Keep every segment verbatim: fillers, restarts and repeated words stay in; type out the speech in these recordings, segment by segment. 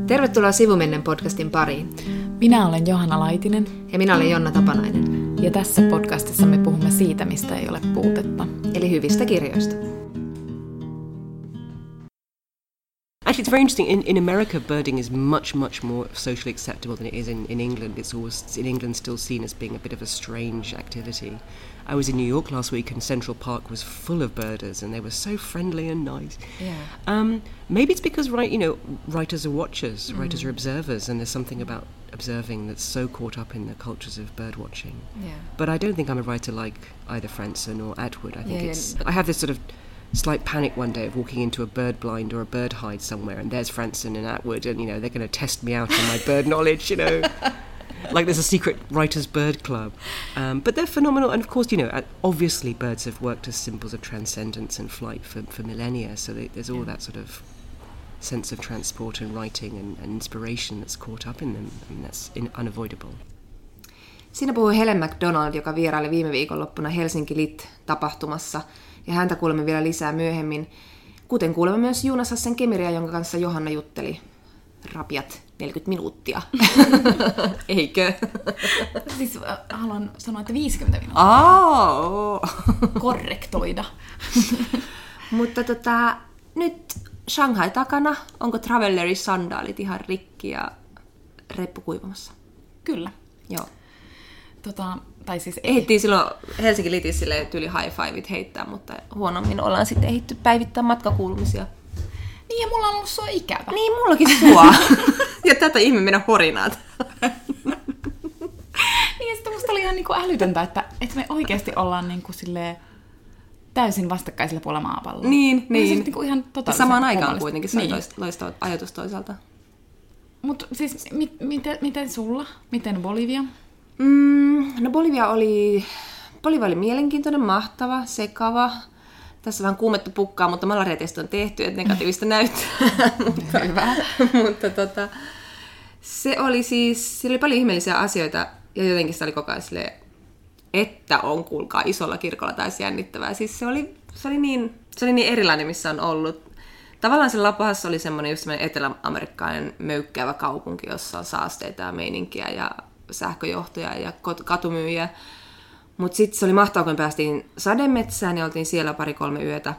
Tervetuloa Sivumennen podcastin pariin. Minä olen Johanna Laitinen. Ja minä olen Jonna Tapanainen. Ja tässä podcastissa me puhumme siitä, mistä ei ole puutetta. Eli hyvistä kirjoista. Actually, it's very interesting. In, in America, birding is much, much more socially acceptable than it is in, in England. It's always, in England, still seen as being a bit of a strange activity. I was in New York last week and Central Park was full of birders and they were so friendly and nice. Yeah. Um, maybe it's because, right, you know, writers are watchers, mm. writers are observers, and there's something about observing that's so caught up in the cultures of bird watching. Yeah. But I don't think I'm a writer like either Franson or Atwood. I think yeah, it's... yeah. I have this sort of slight panic one day of walking into a bird blind or a bird hide somewhere and there's Franson and Atwood and, you know, they're going to test me out on my bird knowledge, you know. Like there's a secret writers' bird club. Um, but they're phenomenal. And of course, you know, obviously birds have worked as symbols of transcendence and flight for, for millennia. So they, there's all yeah. that sort of sense of transport and writing and, and inspiration that's caught up in them. I mean, that's in, unavoidable. Siinä puhui Helen MacDonald, joka vieraili viime viikonloppuna Helsinki Lit-tapahtumassa. Ja häntä kuulemme vielä lisää myöhemmin. Kuten kuulemme myös Jonas Hassen Kemiria, jonka kanssa Johanna jutteli rapiat neljäkymmentä minuuttia. Eikö? Siis äh, haluan sanoa, että viisikymmentä minuuttia. Oh. Korrektoida. Mutta tota, nyt Shanghai takana. Onko Travellerin sandaalit ihan rikki ja reppu kuivamassa? Kyllä. Joo. Tota, tai siis ehdittiin silloin Helsinki Litissä tyyli high fiveit heittää, mutta huonommin ollaan sitten ehditty päivittää matkakuulumisia. Niin, ja mulla on ollut sua ikävä. Niin, mullakin sua. Ja tätä ihme meidän horinaat. Niin, ja sitten musta oli ihan niinku älytöntä, että, että me oikeasti ollaan niinku silleen täysin vastakkaisella puolella maapalloa. Niin, niin. Siis niinku ihan totaalisen samaan aikaan kuitenkin se niin. on loistava ajatus toisaalta. Mutta siis, mit, miten, miten sulla? Miten Bolivia? Mm, no Bolivia oli, Bolivia oli mielenkiintoinen, mahtava, sekava. Tässä vähän kuumettu pukkaa, mutta malariatesti on tehty, että negatiivista näyttää. mutta, Hyvä. mutta tota, se oli siis, siellä oli paljon ihmeellisiä asioita ja jotenkin se oli koko ajan silleen, että on kuulkaa isolla kirkolla taisi jännittävää. Siis se oli, se oli, niin, se oli niin erilainen, missä on ollut. Tavallaan se La Paz oli semmoinen just semmoinen etelä-amerikkalainen möykkäävä kaupunki, jossa on saasteita ja meininkiä ja sähköjohtoja ja katumyyjiä. Mutta sitten se oli mahtavaa, kun päästiin sademetsään ja oltiin siellä pari-kolme yötä.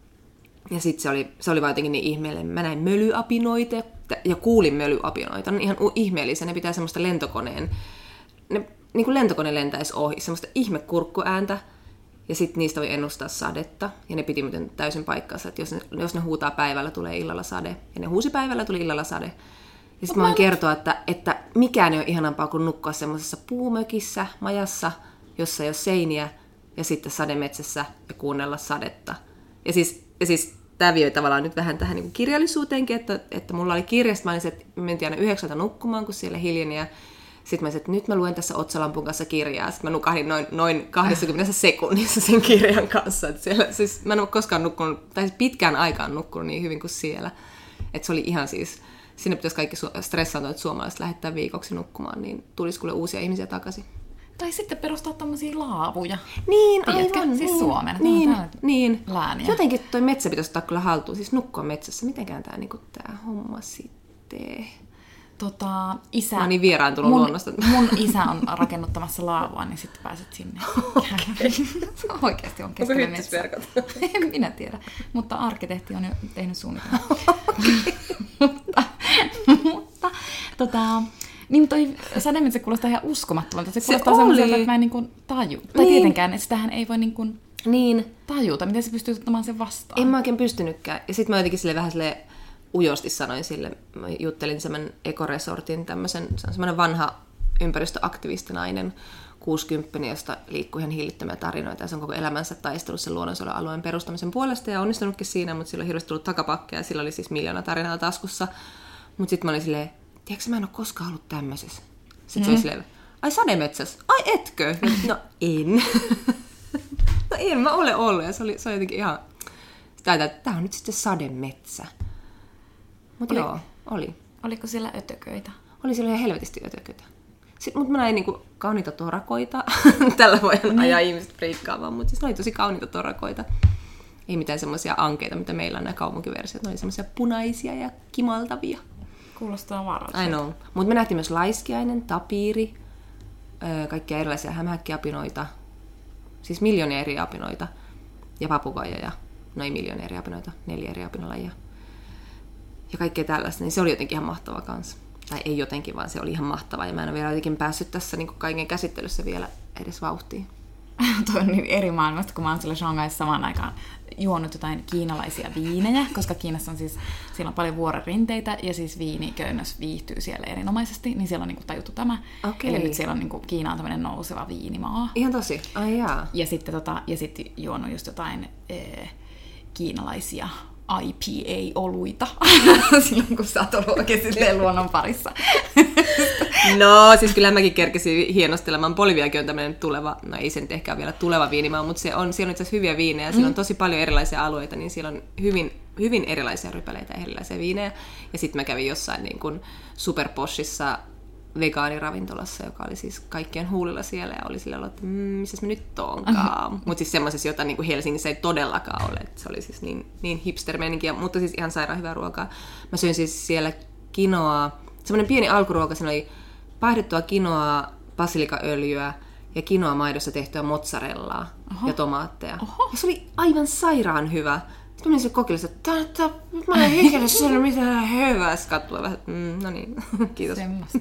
Ja sitten se oli, se oli vaan jotenkin niin ihmeellinen. Mä näin mölyapinoita ja kuulin mölyapinoita. Ne on ihan ihmeellisiä. Ne pitää semmoista lentokoneen, ne, niin kuin lentokone lentäisi ohi, semmoista ihmekurkkuääntä. Ja sitten niistä voi ennustaa sadetta. Ja ne piti muuten täysin paikkansa, että jos ne, jos ne huutaa päivällä, tulee illalla sade. Ja ne huusi päivällä, tuli illalla sade. Ja sitten mä voin kertoa, että, että mikään ei ole ihanampaa kuin nukkua semmoisessa puumökissä, majassa, jossa ei ole seiniä, ja sitten sademetsässä ja kuunnella sadetta. Ja siis, ja siis tämä vioi tavallaan nyt vähän tähän niin kuin kirjallisuuteenkin, että, että mulla oli kirjasta, mä olin se, että mentiin aina yhdeksältä nukkumaan, kun siellä hiljeni, ja sitten mä sanoin, että nyt mä luen tässä otsalampun kanssa kirjaa. Sitten mä nukahdin noin, noin kaksikymmentä sekunnissa sen kirjan kanssa. Että siellä, siis mä en ole koskaan nukkunut, tai pitkään aikaan nukkunut niin hyvin kuin siellä. Että se oli ihan siis... Sinne pitäisi kaikki stressaantuneet suomalaiset lähettää viikoksi nukkumaan, niin tulisi kuule uusia ihmisiä takaisin. Tai sitten perustaa tämmöisiä laavuja. Niin, tiedätkö? aivan. Siis niin, Suomen. Niin, niin. Lääniä. Jotenkin toi metsä pitäisi ottaa kyllä haltuun, siis nukkua metsässä. Mitenkään tämä niinku, homma sitten... Tota, isä... Mä oon niin vieraantunut mun, luonnosta. Mun isä on rakennuttamassa laavua, niin sitten pääset sinne. Okay. Oikeasti on keskellä metsää. En minä tiedä, mutta arkkitehti on jo tehnyt suunnitelmaa. Okay. mutta, mutta tota, niin toi sademetsä kuulostaa ihan uskomattomalta. Se kuulostaa se semmoiselta, että mä en niin kuin taju. Tai niin. Tietenkään, että sitähän ei voi niin kuin niin. tajuta. Miten se pystyy ottamaan sen vastaan? En mä oikein pystynytkään. Ja sit mä jotenkin sille vähän silleen ujosti sanoin sille, mä juttelin semmoinen ekoresortin tämmöisen, se on semmoinen vanha ympäristöaktivistinainen, kuusikymppinen, josta liikkuu ihan hillittömiä tarinoita, ja se on koko elämänsä taistellut sen luonnonsuojelualueen perustamisen puolesta, ja onnistunutkin siinä, mutta sillä on hirveästi tullut takapakkeja, ja sillä oli siis miljoona tarinaa taskussa. Mutta sitten mä olin silleen, tiedätkö mä en ole koskaan ollut tämmöisessä. Sitten mm. se oli silleen, ai sademetsässä, ai etkö? No en. no en mä ole ollut, ja se oli, se oli jotenkin ihan, sitä tää on nyt sitten sademetsä. Mutta joo, oli. Oliko siellä ötököitä? Oli siellä ihan helvetisti ötököitä. Mutta mä näin niinku kauniita torakoita. Tällä voi niin. ajaa ihmiset friikkaamaan, mutta siis ne oli tosi kauniita torakoita. Ei mitään semmoisia ankeita, mitä meillä on nämä kaupunkiversiot. Ne oli semmoisia punaisia ja kimaltavia. Kuulostaa vaaralliselta. I know. Mutta me nähtiin myös laiskiainen, tapiiri, öö, kaikkia erilaisia hämähäkkiapinoita, siis miljoonia eri apinoita, ja papugoja, ja no ei miljoonia eri apinoita, neljä eri apinolajia. Ja kaikkea tällaista, niin se oli jotenkin ihan mahtava kanssa. Tai ei jotenkin, vaan se oli ihan mahtava, ja mä en ole vielä jotenkin päässyt tässä niin kuin kaiken käsittelyssä vielä edes vauhtiin. Toi on niin eri maailmasta, kun mä oon siellä Shanghaissa samaan aikaan juonut jotain kiinalaisia viinejä, koska Kiinassa on siis, siellä on paljon vuorenrinteitä ja siis viiniköynnös viihtyy siellä erinomaisesti, niin siellä on niinku tajuttu tämä. Okay. Eli nyt siellä on niinku, Kiina on tämmöinen nouseva viinimaa. Ihan tosi, ai jaa. Ja sitten tota, ja sitten juonut just jotain ee, kiinalaisia I P A-oluita, silloin kun sä oot ollut oikein luonnon parissa. No, siis kyllä mäkin kerkesin hienostelemaan. Boliviakin on tämmöinen tuleva, no ei se nyt ehkä ole vielä tuleva viinimaa, mutta se on, siellä on itse asiassa hyviä viinejä, siellä on tosi paljon erilaisia alueita, niin siellä on hyvin, hyvin erilaisia rypäleitä ja erilaisia viinejä. Ja sitten mä kävin jossain niin kuin superposhissa vegaaniravintolassa, joka oli siis kaikkien huulilla siellä, ja oli sillä että mmm, missä mä nyt oonkaan. Mutta siis semmoisessa, jota niin kuin Helsingissä ei todellakaan ole, että se oli siis niin, niin hipster-meininkiä, mutta siis ihan sairaan hyvää ruokaa. Mä söin siis siellä kinoaa, semmoinen pieni alkuruoka, siinä oli paihdettua kinoaa, basilikaöljyä ja kinoa maidossa tehtyä mozzarellaa Oho. ja tomaatteja. Oho. Ja se oli aivan sairaan hyvä. Sitten mä menin sille kokille, että tää, mä en ikinä sanonut mitään hyvää. Sitten katsoin vähän, että mm, no niin, kiitos. Semmosta.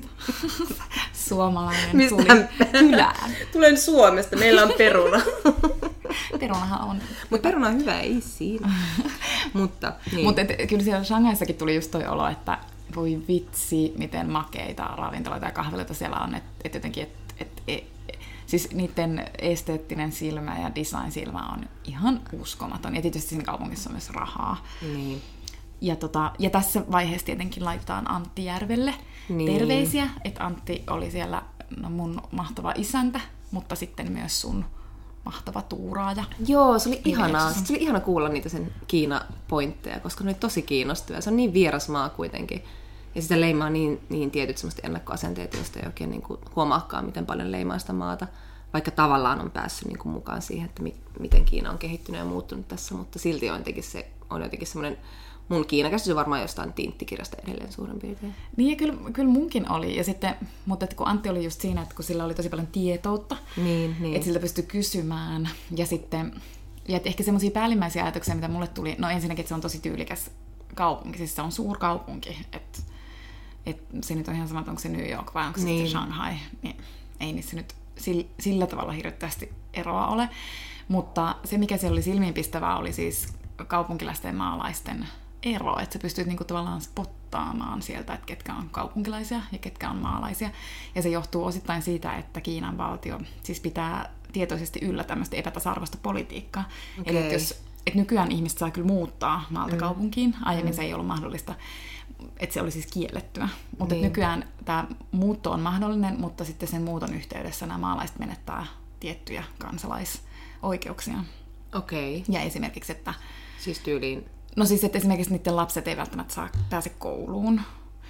Suomalainen Mistä tuli kylään. Tulen Suomesta, meillä on peruna. Perunahan on. Mutta peruna on hyvä, ei siinä. Mutta niin. Mut et, kyllä siellä Shanghaissakin tuli just toi olo, että voi vitsi, miten makeita ravintoloita ja kahviloita siellä on. Että et jotenkin, että et, et, siis niiden esteettinen silmä ja design-silmä on ihan uskomaton. Ja tietysti siinä kaupungissa on myös rahaa. Niin. Ja, tota, ja tässä vaiheessa tietenkin laitetaan Antti Järvelle niin. terveisiä. Että Antti oli siellä no mun mahtava isäntä, mutta sitten myös sun mahtava tuuraaja. Joo, se oli ihanaa. Se oli ihana kuulla niitä sen Kiina-pointteja, koska ne oli tosi kiinnostavia. Se on niin vieras maa kuitenkin. Ja sitä leimaa niin, niin tietyt semmoista ennakkoasenteet, joista ei oikein niin kuin huomaakaan, miten paljon leimaa sitä maata. Vaikka tavallaan on päässyt niin kuin mukaan siihen, että mi- miten Kiina on kehittynyt ja muuttunut tässä. Mutta silti on jotenkin, se, on jotenkin semmoinen, mun Kiina-käsitys on varmaan jostain tinttikirjasta edelleen suurin piirtein. Niin ja kyllä, kyllä munkin oli. Ja sitten, mutta että kun Antti oli just siinä, että kun sillä oli tosi paljon tietoutta, niin, niin. että siltä pystyi kysymään. Ja sitten, ja ehkä semmoisia päällimmäisiä ajatuksia, mitä mulle tuli, no ensinnäkin, että se on tosi tyylikäs kaupunki, siis se on suurkaupunki, että et se nyt on ihan sama, onko se New York vai onko se niin. Shanghai, niin ei niissä nyt sillä, sillä tavalla hirveästi eroa ole. Mutta se, mikä siellä oli silmiinpistävää, oli siis kaupunkilaisten ja maalaisten ero, että sä pystyt niinku tavallaan spottaamaan sieltä, että ketkä on kaupunkilaisia ja ketkä on maalaisia. Ja se johtuu osittain siitä, että Kiinan valtio siis pitää tietoisesti yllä tämmöistä epätasa-arvoista politiikkaa. Okay. Eli jos, et nykyään ihmiset saa kyllä muuttaa maalta mm. kaupunkiin, aiemmin mm. se ei ollut mahdollista, että se oli siis kiellettyä. Mutta niin. nykyään tämä muutto on mahdollinen, mutta sitten sen muuton yhteydessä nämä maalaiset menettää tiettyjä kansalaisoikeuksia. Okei. Okay. Ja esimerkiksi, että siis tyyliin no siis, että esimerkiksi niiden lapset ei välttämättä saa pääse kouluun.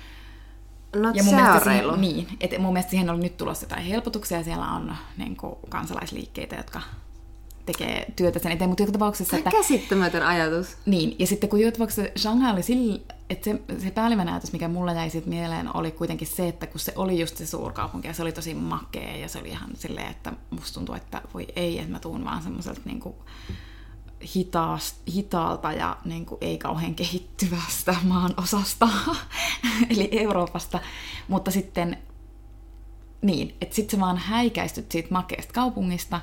No ja mun se mielestä on reilu. Siihen, niin, että mun mielestä siihen oli nyt tulossa jotain helpotuksia. Siellä on niin kuin, kansalaisliikkeitä, jotka tekee työtä sen eteen. Mutta joka tapauksessa, se on että käsittämätön ajatus. Niin, ja sitten kun joka tapauksessa Shanghai oli sillä, että se, se päällimmäinen ajatus, mikä mulla jäi siitä mieleen, oli kuitenkin se, että kun se oli just se suurkaupunki, ja se oli tosi makea, ja se oli ihan silleen, että musta tuntuu, että voi ei, että mä tuun vaan semmoiselta niin kuin hitaast, hitaalta ja niin kuin ei kauhean kehittyvästä maan osasta, eli Euroopasta, mutta sitten niin, että sit sä vaan häikäistyt siitä makeasta kaupungista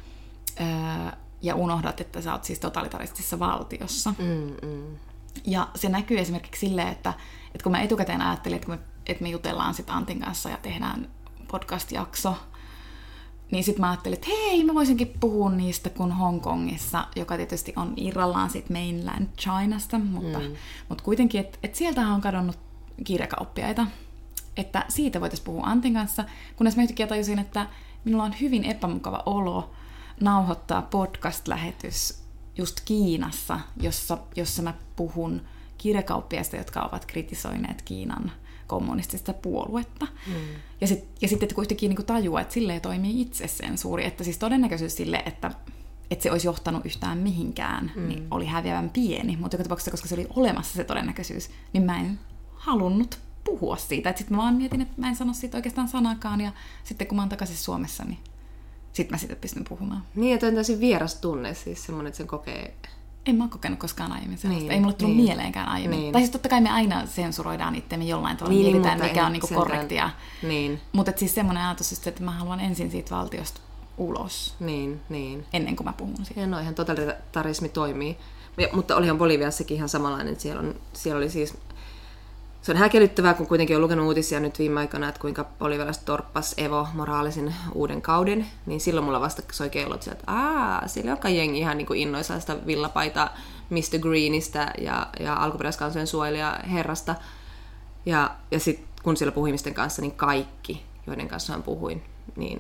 ää, ja unohdat, että sä oot siis totalitaristisessa valtiossa. Mm, mm. Ja se näkyy esimerkiksi silleen, että, että kun mä etukäteen ajattelin, että me, että me jutellaan sit Antin kanssa ja tehdään podcast-jakso, niin sitten mä ajattelin, että hei, mä voisinkin puhua niistä kuin Hongkongissa, joka tietysti on irrallaan sit mainland Chinasta, mutta, mm. mutta kuitenkin, että et sieltähän on kadonnut kirjakauppiaita, että siitä voitaisiin puhua Antin kanssa, kunnes mä yhtäkkiä tajusin, että minulla on hyvin epämukava olo nauhoittaa podcast-lähetys just Kiinassa, jossa, jossa mä puhun kirjakauppiaista, jotka ovat kritisoineet Kiinan kommunistista puoluetta. Mm. Ja, sit, ja sitten että kuitenkin niin tajua, että silleen toimii itsesensuuri, että siis todennäköisyys sille, että, että se olisi johtanut yhtään mihinkään, mm. niin oli häviävän pieni. Mutta joka tapauksessa, koska se oli olemassa se todennäköisyys, niin mä en halunnut puhua siitä. Sitten mä vaan mietin, että mä en sano siitä oikeastaan sanakaan, ja sitten kun mä oon takaisin Suomessa, niin sitten mä sitten pystyn puhumaan. Niin, että on täysin vieras tunne, siis semmoinen, että sen kokee... En mä ole kokenut koskaan aiemmin sellaista. Niin, ei mulle tullut niin. mieleenkään aiemmin. Niin. Tai siis totta kai me aina sensuroidaan itseämme jollain tavalla, Niin, mietitään, mutta mikä ei on niinku sentään- korrektia. Niin, Mutta siis semmoinen ajatus, että mä haluan ensin siitä valtiosta ulos, niin, niin. ennen kuin mä puhun siitä. Ja noihan totalitarismi toimii. Ja, mutta olihan Boliviassakin ihan samanlainen, että siellä, on, siellä oli siis... Se on häkellyttävää, kun kuitenkin on lukenut uutisia nyt viime aikoina, että kuinka bolivialaiset torppas Evo Moralesin uuden kauden, niin silloin mulla vasta soi kellot sieltä, että aah, siellä joka jengi ihan niin kuin innoissaan sitä villapaita mister Greenistä ja, ja alkuperäiskansojen suojelija herrasta. Ja, ja sitten kun siellä puhui ihmisten kanssa, niin kaikki, joiden kanssa puhuin, niin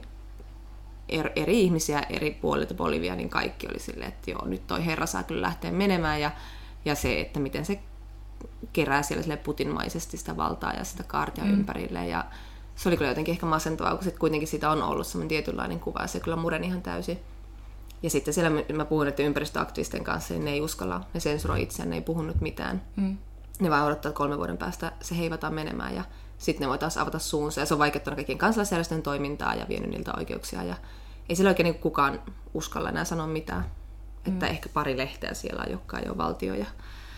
er, eri ihmisiä eri puolilta Bolivia, niin kaikki oli silleen, että joo, nyt toi herra saa kyllä lähteä menemään. Ja, ja se, että miten se kerää siellä putinmaisesti sitä valtaa ja sitä kaartia mm. ympärille. Ja se oli kyllä jotenkin ehkä masentavaa, kun sit kuitenkin siitä on ollut semmoinen tietynlainen kuva, ja se kyllä mureni ihan täysin. Ja sitten siellä mä puhun näiden ympäristöaktivistien kanssa, niin ne ei uskalla, ne sensuroi itseään, ne ei puhunut mitään. Mm. Ne vaan odottaa, että kolmen vuoden päästä se heivataan menemään, ja sitten ne voi taas avata suunsa. Ja se on vaikeuttanut kaikkien kansalaisjärjestöjen toimintaa ja vienyt niiltä oikeuksia. Ja ei siellä oikein kukaan uskalla enää sanoa mitään. Mm. Että ehkä pari lehteä siellä on, jotka ei ole valtio ja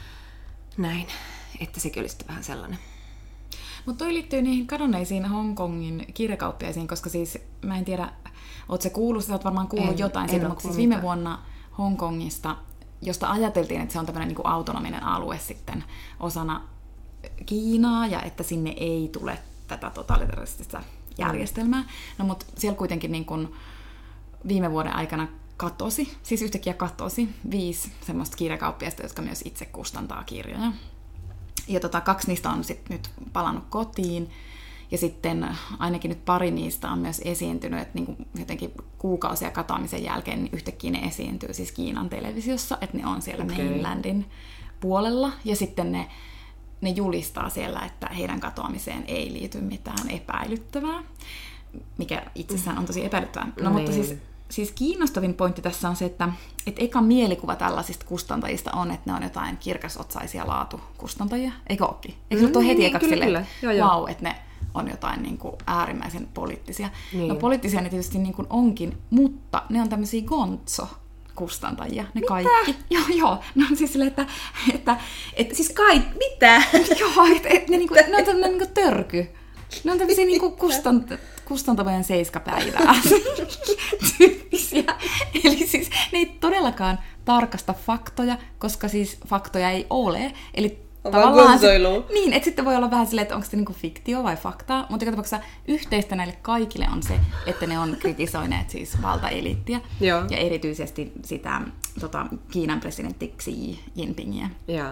näin. Että sekin oli sitten vähän sellainen. Mutta toi liittyy niihin kadonneisiin Hongkongin kirjakauppiaisiin, koska siis mä en tiedä, oot sä kuullut, sä oot varmaan kuullut en, jotain siitä, mutta siis viime mitään. vuonna Hongkongista, josta ajateltiin, että se on tämmöinen niin kuin autonominen alue sitten osana Kiinaa ja että sinne ei tule tätä totalitaristista järjestelmää. No mutta siellä kuitenkin niin kuin viime vuoden aikana katosi, siis yhtäkkiä katosi viisi semmoista kirjakauppiasta, jotka myös itse kustantaa kirjoja. Ja tota, kaksi niistä on sit nyt palannut kotiin, ja sitten ainakin nyt pari niistä on myös esiintynyt, että niinku jotenkin kuukausia katoamisen jälkeen niin yhtäkkiä ne esiintyy siis Kiinan televisiossa, että ne on siellä okay. mainlandin puolella, ja sitten ne, ne julistaa siellä, että heidän katoamiseen ei liity mitään epäilyttävää, mikä itsessään on tosi epäilyttävää. No, mutta siis Siis kiinnostavin pointti tässä on se, että, että eka mielikuva tällaisista kustantajista on, että ne on jotain kirkasotsaisia laatukustantajia. Eikö ookin? Eikö se mm, ole heti niin, ekaksi kyllä, silleen, kyllä. vau, että ne on jotain niin kuin äärimmäisen poliittisia. Niin. No poliittisia ne tietysti niin kuin onkin, mutta ne on tämmöisiä gonzo-kustantajia, ne mitä? Kaikki. Joo, joo. No siis silleen, että... että, että siis kai, mitä? Joo, että, että ne, niin kuin, ne on tämmöinen niin kuin törky. Ne on tämmöisiä niin kuin kustant, kustantavojen seiskapäivää tyyppisiä. Eli siis ne ei todellakaan tarkasta faktoja, koska siis faktoja ei ole. Eli on tavallaan se, niin, että sitten voi olla vähän silleen, että onko se niinku fiktio vai faktaa, mutta joka tapauksessa yhteistä näille kaikille on se, että ne on kritisoineet siis valtaeliittiä ja erityisesti sitä tota, Kiinan presidentti Xi Jinpingiä. Joo.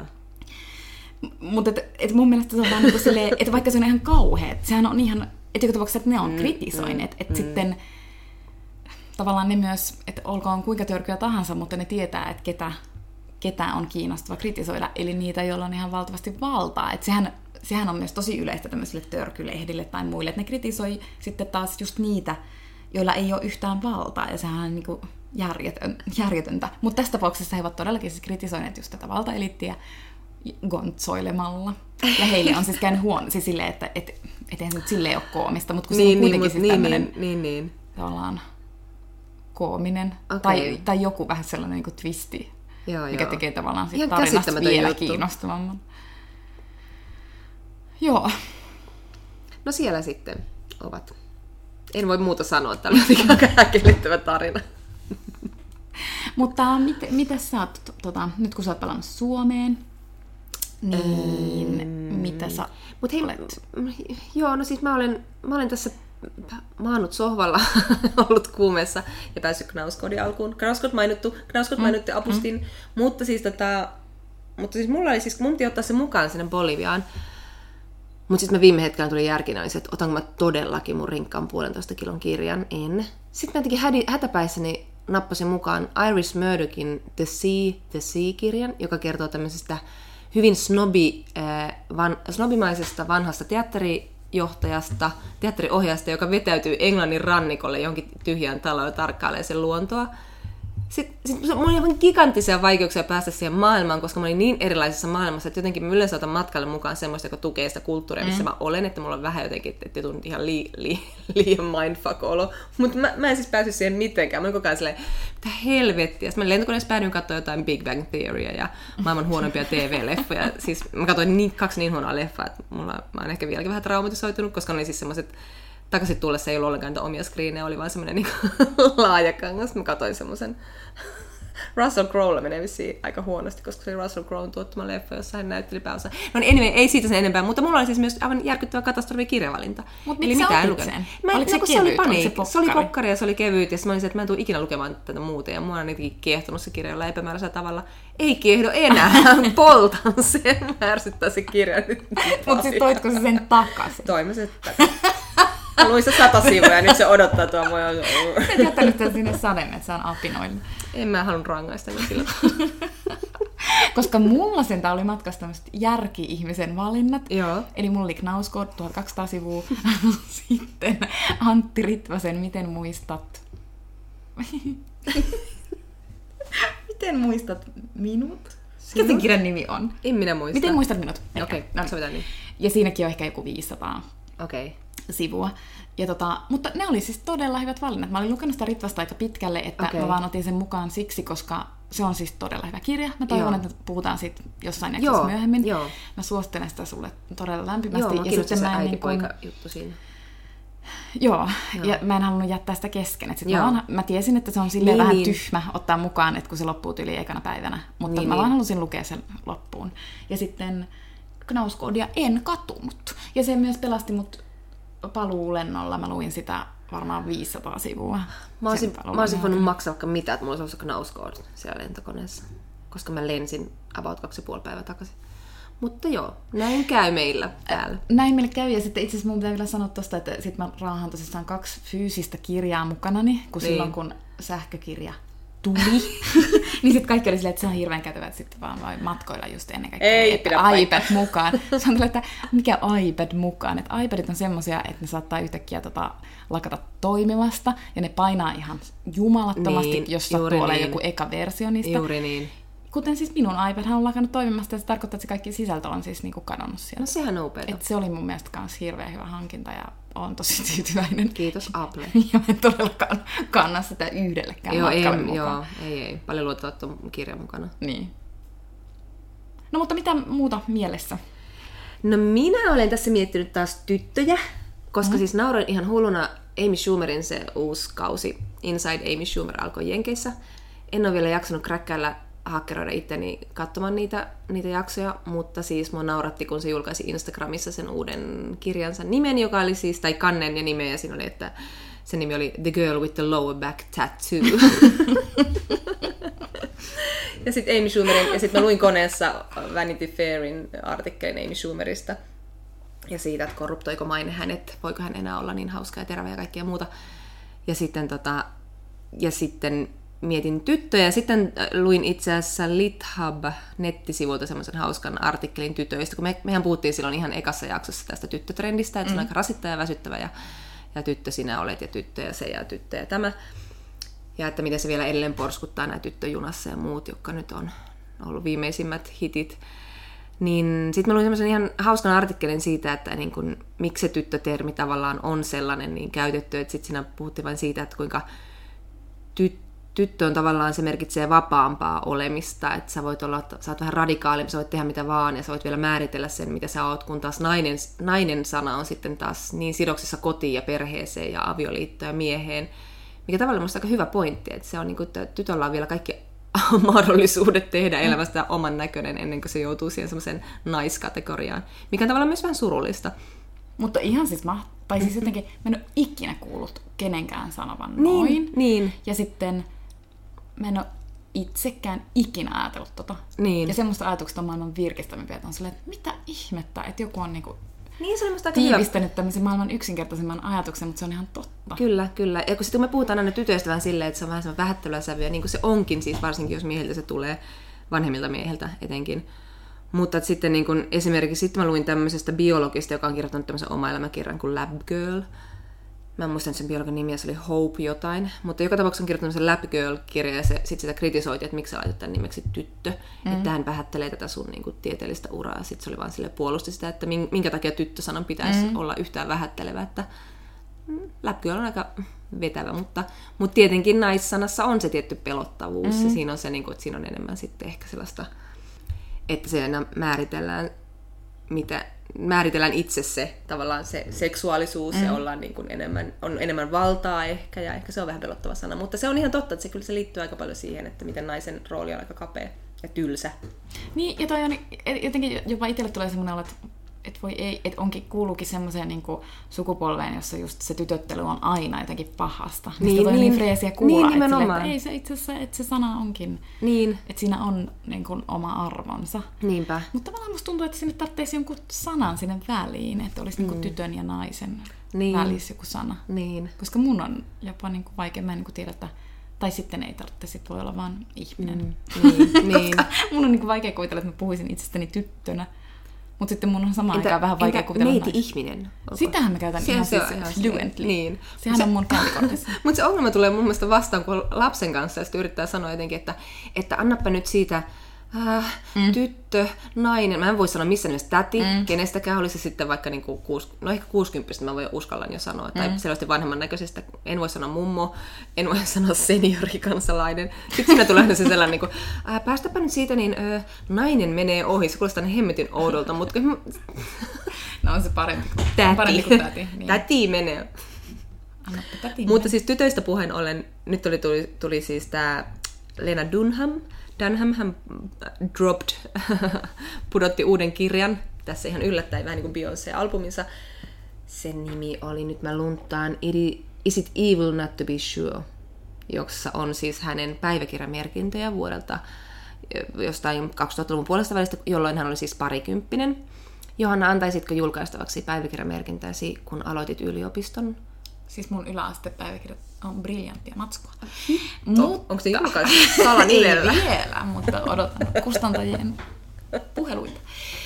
Mutta et, et mun mielestä se on vaan niinku silleen, että vaikka se on ihan kauhea, sehän on ihan, että joka tapauksessa, että ne on mm, kritisoineet, mm, että mm. sitten tavallaan ne myös, että olkoon kuinka törkyä tahansa, mutta ne tietää, että ketä, ketä on kiinnostava kritisoida, eli niitä, joilla on ihan valtavasti valtaa. Että sehän, sehän on myös tosi yleistä tämmöisille törkylehdille tai muille, että ne kritisoi sitten taas just niitä, joilla ei ole yhtään valtaa, ja sehän on niinku järjetön, järjetöntä. Mutta tässä tapauksessa he ovat todellakin siis kritisoineet just tätä valtaeliittiä gontsoilemalla. Ja heille on siis käynyt huono, siis silleen, että et, et eihän se nyt silleen ole koomista, mutta kun niin, se on kuitenkin niin, siis tämmöinen niin, niin, niin. tavallaan koominen, okay. tai, tai joku vähän sellainen niin kuin twisti, joo, mikä joo. tekee tavallaan siitä tarinasta vielä juttu. Kiinnostavamman. Joo. No siellä sitten ovat. En voi muuta sanoa, että tämä oli aika häkellyttävä tarina. Mutta mit, mitä sä oot, tota, nyt kun sä oot palannut Suomeen, niin mm. mitä sä Mut hei, olet? Joo, no siis mä olen, mä olen tässä maannut sohvalla, ollut kuumeessa ja päässyt Knausgårdin alkuun. Knausgård mainittu, Knausgård mm. mainittu apustin, mm. mutta siis tota, mutta siis mulla oli siis, mun piti ottaa se mukaan sinne Boliviaan. Mutta sitten mä viime hetkellä tuli järkinäisen, että otanko mä todellakin mun rinkkaan puolentoista kilon kirjan. En. Sitten mä jotenkin hätäpäissäni nappasin mukaan Iris Murdochin The Sea, The Sea-kirjan, joka kertoo tämmöisestä hyvin snobi, äh, van, snobimaisesta vanhasta teatterijohtajasta, teatteriohjaajasta, joka vetäytyy Englannin rannikolle jonkin tyhjään taloon ja tarkkailee sen luontoa. Sitten sit, mulla oli ihan giganttisia vaikeuksia päästä siihen maailmaan, koska mä olin niin erilaisessa maailmassa, että jotenkin mä yleensä otan matkalle mukaan semmoista, joka tukee sitä kulttuuria, missä mm. mä olen, että mulla on vähän jotenkin, että tuntuu ihan li, li, liian mindfuck-olo. Mutta mä, mä en siis päässyt siihen mitenkään. Mä olin koko ajan silleen, mitä helvettiä. Sitten mä lentokoneessa päädyin katsoa jotain Big Bang Theoryä ja maailman huonompia T V-leffoja. Siis mä katsoin niin, kaksi niin huonoa leffaa, että mulla, mä oon ehkä vieläkin vähän traumatisoitunut, koska ne oli siis semmoiset, takaisin tullessa ei ollut ollenkaan niitä omia screenejä, oli vaan semmoinen niin laajakangas. Mä katsoin semmoisen Russell Crowella menee vissiin aika huonosti, koska se oli Russell Crowen tuottama leffa, jossa hän näytteli pääosaa. No niin, anyway, ei siitä sen enempää, mutta mulla oli siis myös aivan järkyttävä katastrofi kirjavalinta. Mutta miksi sä otit sen? Mä, Oliko se no, kevyt? Se oli paniikki. Se, se oli pokkari ja se oli kevyt. Ja mä olin se, että mä en tule ikinä lukemaan tätä muuta. Ja mua on jotenkin kiehtonut se kirja jollain epämääräisellä tavalla. Ei kiehdo enää. Poltan sen. Mä ärsyttää se kirja nyt. Mutta sit toitko sä sen takaisin? Toin mä sen takaisin. Mä luin se sata sivua ja nyt se odottaa tuo mua. Sä et jättänyt sen sinne saden, että se on apinoilla. En mä halunnut rangaista sillä Koska mulla sentään oli matkassa tämmöiset järki-ihmisen valinnat. Joo. Eli mulla oli Knausgård, tuhatkaksisataa sivua. Sitten Antti Ritvasen, miten muistat... miten muistat minut? Mikä sen kirjan nimi on? En minä muista. Miten muistat minut? Okei, okay, no. sovitaan niin. Ja siinäkin on ehkä joku viisisataa. Okei. Okay. Sivua. Ja tota, mutta ne oli siis todella hyvät valinnat. Mä olin lukenut sitä Ritvasta aika pitkälle, että okay. mä vaan otin sen mukaan siksi, koska se on siis todella hyvä kirja. Mä toivon, joo. että puhutaan siitä jossain jaksossa joo, myöhemmin. Joo. Mä suosittelen sitä sulle todella lämpimästi. Joo, mä kiinnostin se äitipoika-juttu siinä. Joo, joo, ja mä en halunnut jättää sitä kesken. Et sit mä, vaan, mä tiesin, että se on silleen niin, vähän niin. tyhmä ottaa mukaan, että kun se loppuu yli ekana päivänä. Mutta niin, mä vaan niin. halusin lukea sen loppuun. Ja sitten Knausgårdia en katunut. Ja se myös pelasti mut paluulennolla. Mä luin sitä varmaan viisisataa sivua. Mä olisin, mä olisin voinut maksaa vaikka mitä, että mulla olisi Knausgård siellä lentokoneessa. Koska mä lensin about kaksi ja puoli päivää takaisin. Mutta joo, näin käy meillä täällä. Näin meillä käy, ja sitten itse asiassa mun pitää vielä sanoa tosta, että sit mä raahan tosissaan kaksi fyysistä kirjaa mukanani, kun niin. silloin kun sähkökirja tuli, niin sitten kaikki oli silleen, että se on hirveän kätevä, että sitten vaan voi matkoilla just ennen kaikkea, ei, että iPad mukaan. Se on tullut, että mikä iPad mukaan, että iPadit on semmosia, että ne saattaa yhtäkkiä tota, lakata toimimasta, ja ne painaa ihan jumalattomasti, niin, jos sattuu olemaan niin. joku eka versio niistä. Juuri niin. Kuten siis minun iPad on lakannut toimimasta, ja se tarkoittaa, että se kaikki sisältö on siis niinku kadonnut sieltä. No sehän on upeeta. Et se oli mun mielestä myös hirveän hyvä hankinta, ja olen tosi tyytyväinen. Kiitos Apple. Ja en todellakaan kanna sitä yhdellekään joo, matkalle ei, mukaan. Joo, ei, ei. Paljon luotettu kirja mukana. Niin. No mutta mitä muuta mielessä? No minä olen tässä miettinyt taas tyttöjä, koska mm. siis nauroin ihan hulluna Amy Schumerin se uusi kausi Inside Amy Schumer alkoi Jenkeissä. En ole vielä jaksanut kräkkäillä hakkeroida itteni katsomaan niitä, niitä jaksoja, mutta siis mua nauratti, kun se julkaisi Instagramissa sen uuden kirjansa nimen, joka oli siis, tai kannen ja nimeä, ja siinä oli, että se nimi oli The Girl with the Lower Back Tattoo. ja sitten Amy Schumerin, ja sitten mä luin koneessa Vanity Fairin artikkelin Amy Schumerista, ja siitä, että korruptoiko maine hänet, voiko hän enää olla niin hauska ja terävä ja kaikkea muuta. Ja sitten, tota, ja sitten mietin tyttöjä. Sitten luin itse asiassa LitHub-nettisivulta semmoisen hauskan artikkelin tytöistä, kun me, mehän puhuttiin silloin ihan ekassa jaksossa tästä tyttötrendistä, että mm. se on aika rasittava ja väsyttävä, ja, ja tyttö sinä olet, ja tyttö ja se, ja tyttö ja tämä. Ja että miten se vielä edelleen porskuttaa nämä tyttöjunassa ja muut, jotka nyt on ollut viimeisimmät hitit. Niin sitten mä luin semmoisen ihan hauskan artikkelin siitä, että niin kun, miksi se tyttötermi tavallaan on sellainen niin käytetty, että sitten siinä puhuttiin vain siitä, että kuinka tyttö Tyttö on tavallaan, se merkitsee vapaampaa olemista, että sä voit olla, sä oot vähän radikaalimpi, sä voit tehdä mitä vaan, ja sä voit vielä määritellä sen, mitä sä oot, kun taas nainen, nainen sana on sitten taas niin sidoksissa kotiin ja perheeseen ja avioliittoon ja mieheen, mikä tavallaan musta aika hyvä pointti, että se on niin kuin, että tytöllä on vielä kaikki mahdollisuudet tehdä elämästä oman näköinen ennen kuin se joutuu siihen semmoiseen naiskategoriaan, mikä on tavallaan myös vähän surullista. Mutta ihan siis mä, tai siis jotenkin, mä en ole ikinä kuullut kenenkään sanovan niin, noin. Niin. Ja sitten mä en ole itsekään ikinä ajatellut tota. Niin. Ja semmoista ajatukset on maailman virkistämpiä, että on silleen, että mitä ihmettä, että joku on niinku niin, se on aika tiivistänyt hyvä. Tämmöisen maailman yksinkertaisemman ajatuksen, mutta se on ihan totta. Kyllä, kyllä. Ja kun sitten me puhutaan aina tytöistä vähän silleen, että se on vähän semmoinen vähättelyä sävyä, niin kuin se onkin siis, varsinkin jos miehiltä se tulee, vanhemmilta miehiltä etenkin. Mutta sitten niin kun, esimerkiksi sitten mä luin tämmöisestä biologista, joka on kirjoittanut tämmöisen oma elämäkirjan kuin Lab Girl. Mä en muista sen biologan nimiä, se oli Hope jotain. Mutta joka tapauksessa on kirjoittanut sen Lab Girl-kirja ja sitten sitä kritisoitiin, että miksi sä laitat tämän nimeksi tyttö. Mm. Että hän vähättelee tätä sun niinku, tieteellistä uraa. Sitten se oli vaan sille puolusti sitä, että minkä takia tyttösanan pitäisi mm. olla yhtään vähättelevä. Että Lab Girl on aika vetävä, mutta, mutta tietenkin naissanassa on se tietty pelottavuus. Mm. Ja siinä on se, niinku, että siinä on enemmän sitten ehkä sellaista, että se aina määritellään, mitä... määritellään itse se tavallaan se seksuaalisuus mm. ja ollaan niin kuin enemmän, on enemmän valtaa ehkä ja ehkä se on vähän pelottava sana, mutta se on ihan totta, että se kyllä se liittyy aika paljon siihen, että miten naisen rooli on aika kapea ja tylsä. Niin, ja toi on jotenkin jopa itselle tulee semmoinen olo, että et voi ei, et onkin kuuluukin semmoiseen niinku sukupolveen, jossa just se tytöttely on aina jotenkin pahasta. Niin, toi niin, niin freesiä kuulla, niin, että, että ei se itse asiassa, että se sana onkin, niin. Että siinä on niin kuin oma arvonsa. Niinpä. Mutta tavallaan musta tuntuu, että sinne tarvitsisi jonkun sanan sinne väliin, että olisi mm. niin kuin tytön ja naisen niin. välissä joku sana. Niin. Koska mun on jopa niin kuin vaikea, mä en niin kuin tiedä, että tai sitten ei tarvitse, sit voi olla vaan ihminen. Mm. Niin, niin. Mun on niin kuin vaikea kuvitella, että mä puhuisin itsestäni tyttönä. Mutta sitten mun on samaan aikaan vähän vaikea kuvitella neiti ihminen. Sitähän mä käytän ihan siis fluently. Niin. Sehän se, on mun käyntikortissa. Mutta se ongelma tulee mun mielestä vastaan, kun lapsen kanssa ja sitten yrittää sanoa jotenkin, että, että annappa nyt siitä äh, mm. tyttö, nainen. Mä en voi sanoa missä nimessä täti, mm. kenestäkään olisi sitten vaikka niinku kuusi, no ehkä kuusikymppistä mä voin uskallan jo sanoa. Mm. Tai selvästi vanhemman näköisestä. En voi sanoa mummo, en voi sanoa seniorikansalainen. Sitten siinä tulee aina se sellainen, niin kuin, äh, päästäpä nyt siitä, niin äh, nainen menee ohi. Se kuulostaa niin hemmetin oudolta, mutta... No on se parempi, täti. parempi kuin täti. Niin. Täti menee. Täti mutta siis tytöistä puheen ollen, nyt tuli, tuli, tuli siis tää Lena Dunham. Dunham hän dropped, pudotti uuden kirjan, tässä ihan yllättäen, vähän niin kuin Beyoncé-albuminsa. Sen nimi oli, nyt mä lunttaan, Is it evil not to be sure, jossa on siis hänen päiväkirjamerkintöjä vuodelta jostain kaksituhattaluvun puolesta välistä, jolloin hän oli siis parikymppinen. Johanna, antaisitko julkaistavaksi päiväkirjamerkintäsi, kun aloitit yliopiston? Siis mun yläastepäiväkirjat on briljanttia matskua. Mutta, onko se julkaistu salanimellä? Ei vielä, mutta odotan kustantajien puheluita.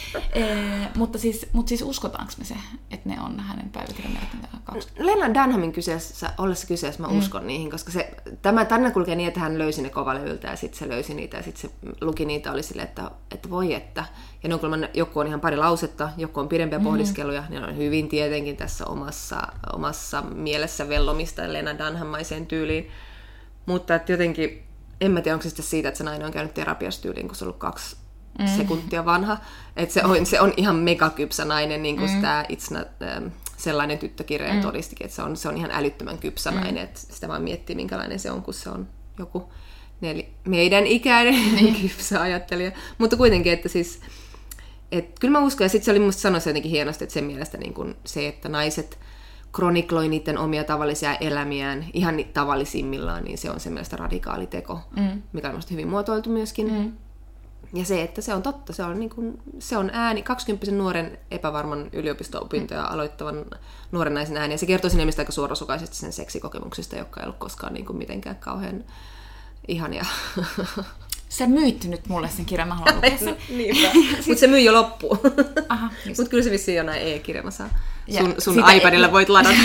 Ee, mutta, siis, mutta siis uskotaanko me se, että ne on hänen päiväkirjamerkintänsä kaksi? Lena Dunhamin kyseessä, ollessa kyseessä mä uskon mm. niihin, koska se, tämä tänne kulkee niin, että hän löysi ne kovalevyltä ja sitten se löysi niitä ja sitten se luki niitä, oli silleen, että, että voi että. Ja ne joku on ihan pari lausetta, joku on pidempiä mm. pohdiskeluja, niin on hyvin tietenkin tässä omassa, omassa mielessä vellomista Lena Dunhamaiseen tyyliin. Mutta että jotenkin, en mä tiedä, onko se sitten siitä, että se nainen on käynyt terapiastyyliin, kun se on ollut kaksi Mm. sekuntia vanha. Että se on, se on ihan megakypsä nainen, niin kuin mm. sitä It's Not, um, sellainen tyttökirja mm. todistikin, että se on, se on ihan älyttömän kypsä mm. nainen. Että sitä vaan miettii, minkälainen se on, kun se on joku neli, meidän ikäinen mm. kypsä ajattelija. Mutta kuitenkin, että siis, et, kyllä mä uskon, ja sitten se oli musta sanoa jotenkin hienosti, että sen mielestä niin kun se, että naiset kronikloi niiden omia tavallisia elämiään ihan tavallisimmillaan, niin se on sen mielestä radikaali teko, mm. mikä on musta hyvin muotoiltu myöskin. Mm. Ja se, että se on totta, se on, niin kuin, se on ääni, kaksikymppisen nuoren epävarman yliopisto-opintoja mm. aloittavan nuoren naisen ääni. Ja se kertoo sinne mistä aika suorasukaisesti sen seksikokemuksista, joka ei ollut koskaan niin kuin mitenkään kauhean ihania. Sä myit nyt mulle sen kirjan, mä haluan lukea sen. Niinpä, mutta se myi jo loppuun. Mutta kyllä se vissiin jonain e-kirjana saa. Sun, sun iPadilla ei... voit ladata.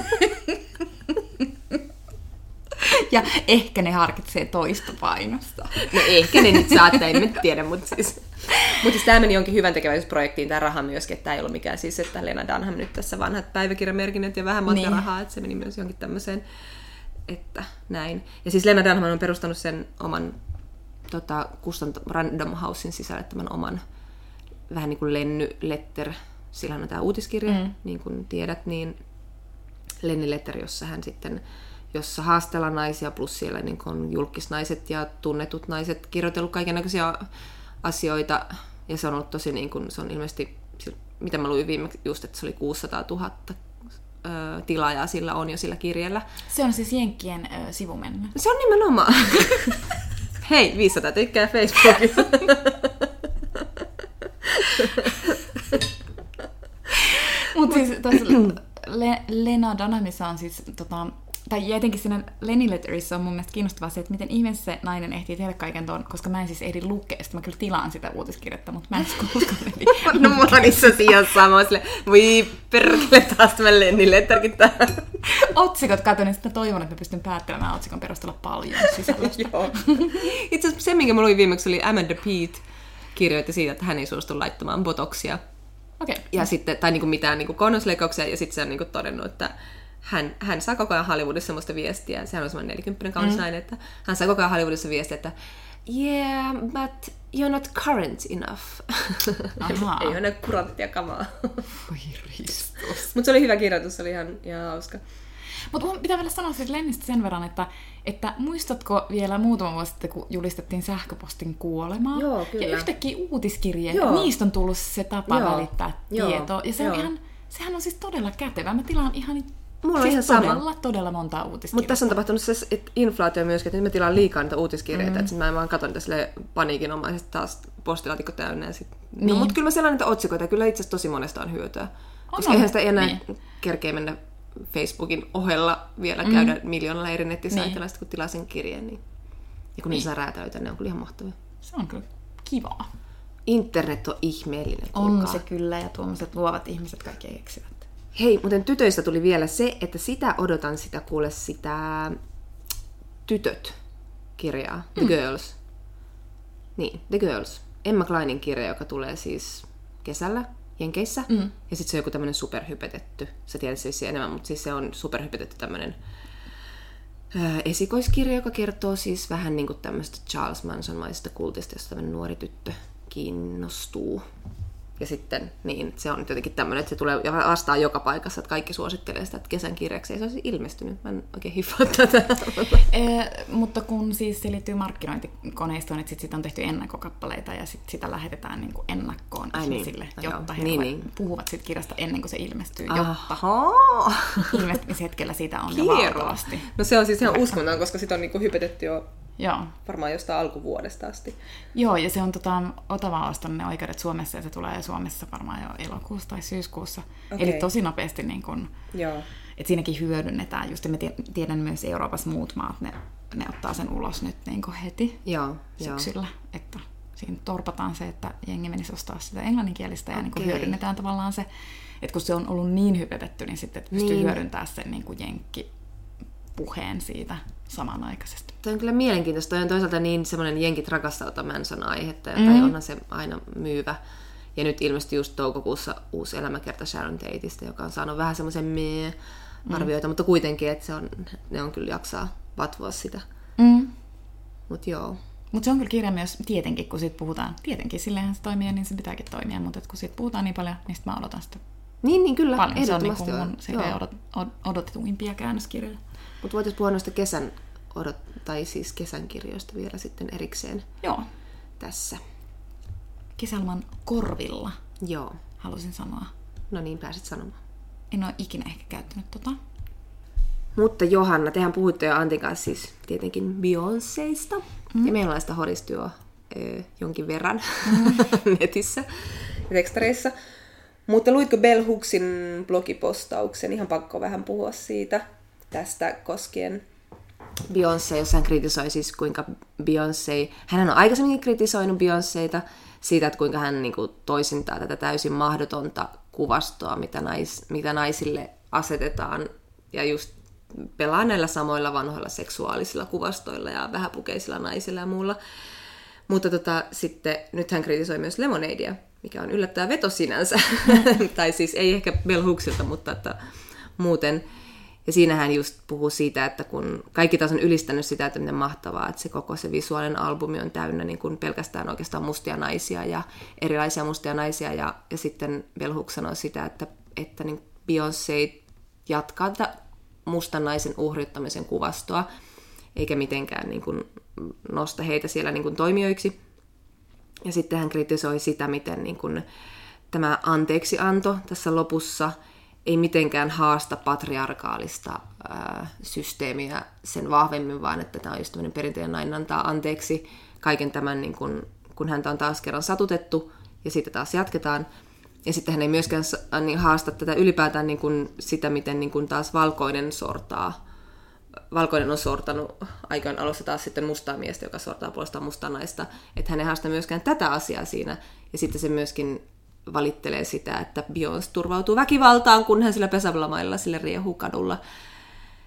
Ja ehkä ne harkitsee toista painosta. No ehkä ne nyt saattaa, en tiedä, mutta siis. Mutta siis tämä meni jonkin hyvän tekeväisyysprojektiin, tämä raha myöskin, että tämä ei ollut mikään siis, että Lena Dunham nyt tässä vanhat päiväkirjamerkinnät ja vähän monta rahaa, että se meni myös jonkin tämmöiseen, että näin. Ja siis Lena Dunham on perustanut sen oman tota, Kustant Random Housein sisälle tämän oman vähän niin kuin Lenny Letter, sillä on tämä uutiskirja, mm. niin kuin tiedät, niin Lenny Letter, jossa hän sitten jossa haastellaan naisia, plus siellä niin on julkisnaiset ja tunnetut naiset kirjoitellut kaikennäköisiä asioita. Ja se on ollut tosi, niin kuin, se on ilmeisesti, mitä mä luin viimeksi just, että se oli kuusisataatuhatta ö, tilaajaa sillä on jo sillä kirjalla. Se on siis Jenkkien ö, sivumennä. Se on nimenomaan. Hei, viisisataa tykkää Facebookissa. Mutta siis tässä Le- Lena Dunhamissa on siis tota, tai jotenkin siinä Lenny Letterissa on mun mielestä kiinnostavaa se, että miten ihmeessä se nainen ehtii tehdä kaiken tuon, koska mä en siis ehdi lukea, sitten mä kyllä tilaan sitä uutiskirjettä, mutta mä en siis koskaan ehdi. No mulla on itse asiassa ihan sama, silleen, voi perkele taas tämä Lenny Letterkin tähän. otsikot katsoin, niin sitten toivon, että mä pystyn päättelemään otsikon perusteella paljon sisällöstä. Joo. Itse asiassa se, minkä mä luin viimeksi, oli Amanda Peet kirjoitti siitä, että hän ei suostu laittamaan botoksia. Okay. Ja sitten, tai niinku mitään niinku konnosleikkauksia, ja sitten se on niinku todennut, että hän, hän saa koko ajan Hollywoodissa semmoista viestiä, sehän on semmoinen neljäkymppinen kaunis nainen, että hän saa koko ajan Hollywoodissa viestiä, että yeah, but you're not current enough. Ei ole enää kuranttia kamaa. Voi ristus. Mutta se oli hyvä kirjoitus, se oli ihan, ihan hauska. Mutta pitää vielä sanoa siis Lennistä sen verran, että, että muistatko vielä muutama vuosi sitten, kun julistettiin sähköpostin kuolemaa? Joo, kyllä. Ja yhtäkkiä uutiskirjeet, Joo. niistä on tullut se tapa Joo. välittää Joo. tietoa. Ja se on Joo. ihan, sehän on siis todella kätevä. Mä tilaan ihan, Mulla on siis ihan sama. todella, todella montaa uutiskirjaa. Mutta tässä on tapahtunut se että inflaatio myöskin, että nyt mä tilaan liikaa niitä uutiskirjeitä, mm. että mä vaan katson niitä paniikinomaisesti taas postilaatikko täynnä. Ja sit... Niin. No, mutta kyllä mä selaan niitä otsikoita ja kyllä itse asiassa tosi monesta on hyötyä. On, Koska on. eihän sitä enää Niin. kerkeä mennä Facebookin ohella vielä käydä mm. miljoonalla eri nettisaitilla, niin. kun tilaa sen kirjeen. Niin... Ja kun niin. niitä saa räätälöitä, ne on kyllä ihan mahtavia. Se on kyllä kivaa. Internet on ihmeellinen. On kuulkaa. se kyllä, ja tuommoiset luovat ihmiset kaikki keksivät. Hei, muuten tytöistä tuli vielä se, että sitä odotan sitä, kuule sitä Tytöt-kirjaa, The mm. Girls. Niin, The Girls. Emma Kleinin kirja, joka tulee siis kesällä Jenkeissä. Mm. Ja sitten se on joku tämmöinen superhypetetty, sä tiedät se vissiin enemmän, mutta siis se on superhypetetty tämmöinen ää, esikoiskirja, joka kertoo siis vähän niin kuin tämmöistä Charles Manson-maisesta kultista, josta tämmöinen nuori tyttö kiinnostuu. Ja sitten, niin, se on nyt jotenkin tämmöinen, että se tulee ja vastaa joka paikassa, että kaikki suosittelee sitä, että kesän kirjaksi ei se olisi ilmestynyt. Mä en oikein hiffaa tätä. E, mutta kun siis se liittyy markkinointikoneistoon, että sit siitä on tehty ennakkokappaleita ja sit sitä lähetetään niin kuin ennakkoon Ai ihmisille, niin. jotta he niin, niin. puhuvat siitä kirjasta ennen kuin se ilmestyy, Aha. jotta ilmestymishetkellä siitä on jo valtavasti. No se on siis ihan uskomaton, koska sitä on niin kuin hypetetty jo Joo. varmaan jostain alkuvuodesta asti. Joo, ja se on tota, Otava oston ne oikeudet Suomessa, ja se tulee Suomessa varmaan jo elokuussa tai syyskuussa. Okay. Eli tosi nopeasti, niin kun, Joo. että siinäkin hyödynnetään. Just me tiedän myös Euroopassa muut maat, ne, ne ottaa sen ulos nyt niin kuin heti Joo, syksyllä. jo. Että siinä torpataan se, että jengi menisi ostaa sitä englanninkielistä ja okay. niin kuin hyödynnetään tavallaan se, että kun se on ollut niin hypetetty, niin sitten että pystyy niin. hyödyntämään sen niin kuin jenkki puheen siitä samanaikaisesti. Toi on kyllä mielenkiintoista. Toi on toisaalta niin semmoinen jenkit rakastauta Manson-aihetta, tai mm. onhan se aina myyvä. Ja nyt ilmestyi just toukokuussa uusi elämäkerta Sharon Tateista, joka on saanut vähän semmoisen meh-arvioita, mm. mutta kuitenkin, että se on, ne on kyllä jaksaa vatvoa sitä. Mm. Mut joo. Mutta se on kyllä kirja myös tietenkin, kun siitä puhutaan. Tietenkin silleenhän se toimii, niin se pitääkin toimia, mutta kun siitä puhutaan niin paljon, niin mä odotan sitä niin, niin kyllä, paljon. Se on niin kuin mun sekä odot, odotetuimpia käännöskirjoja. Mutta voitaisiin puhua noista kesän, odot, tai siis kesän kirjoista vielä sitten erikseen Joo. tässä. Kesäloman korvilla, Joo. halusin sanoa. No niin, pääsit sanomaan. En ole ikinä ehkä käyttänyt tota. Mutta Johanna, tehän puhuitte jo Antin kanssa siis tietenkin Beyoncésta. Mm. Ja meillä on sitä horistu jo ö, jonkin verran mm. netissä ja tekstareissa. Mutta luitko Bell Hooksin blogipostauksen? Ihan pakko vähän puhua siitä tästä koskien Beyoncé, jossa hän kritisoi siis kuinka Beyoncé, hän on aikaisemminkin kritisoinut Beyoncéta siitä, että kuinka hän niin kuin toisintaa tätä täysin mahdotonta kuvastoa, mitä, nais, mitä naisille asetetaan, ja just pelaa näillä samoilla vanhoilla seksuaalisilla kuvastoilla ja vähäpukeisilla naisilla ja muulla. Mutta tota, sitten nyt hän kritisoi myös Lemonadea, mikä on yllättävä veto sinänsä. Mm. tai siis ei ehkä Bell Hooksilta, mutta että muuten. Ja siinä hän just puhuu siitä, että kun kaikki taas on ylistänyt sitä, että miten mahtavaa, että se koko se visuaalinen albumi on täynnä niin kuin pelkästään oikeastaan mustia naisia ja erilaisia mustia naisia. Ja, ja sitten Bell Hooks sanoo sitä, että, että niin Beyoncé jatkaa tätä mustan naisen uhrittamisen kuvastoa, eikä mitenkään niin kuin nosta heitä siellä niin kuin toimijoiksi. Ja sitten hän kritisoi sitä, miten niin kuin tämä anteeksianto tässä lopussa ei mitenkään haasta patriarkaalista ää, systeemiä sen vahvemmin, vaan että tämä on just tämmöinen perinteinen nainen antaa anteeksi kaiken tämän, niin kun, kun häntä on taas kerran satutettu, ja sitten taas jatketaan. Ja sitten hän ei myöskään niin haasta tätä ylipäätään niin kun sitä, miten niin kun taas valkoinen sortaa. Valkoinen on sortanut aikaan alussa taas sitten mustaa miestä, joka sortaa puolestaan mustaa naista. Että hän ei haasta myöskään tätä asiaa siinä. Ja sitten se myöskin valittelee sitä, että Beyoncé turvautuu väkivaltaan, kun hän sillä pesävalamailla sille riehuu kadulla.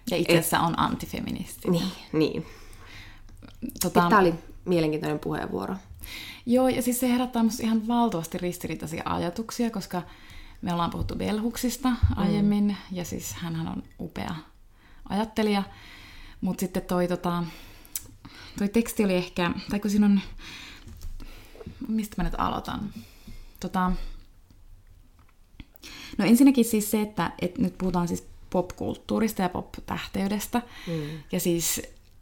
Ja itse asiassa on antifeministi. Niin, niin. Tota, Tämä oli mielenkiintoinen puheenvuoro. Joo, ja siis se herättää musta ihan valtavasti ristiriitaisia ajatuksia, koska me ollaan puhuttu Bell Hooksista aiemmin, mm. ja siis hänhän on upea ajattelija, mutta sitten toi, tota, toi teksti oli ehkä, tai kun siinä on, mistä mä nyt aloitan? Tota, no ensinnäkin siis se, että et nyt puhutaan siis popkulttuurista ja pop-tähteydestä, mm. ja siis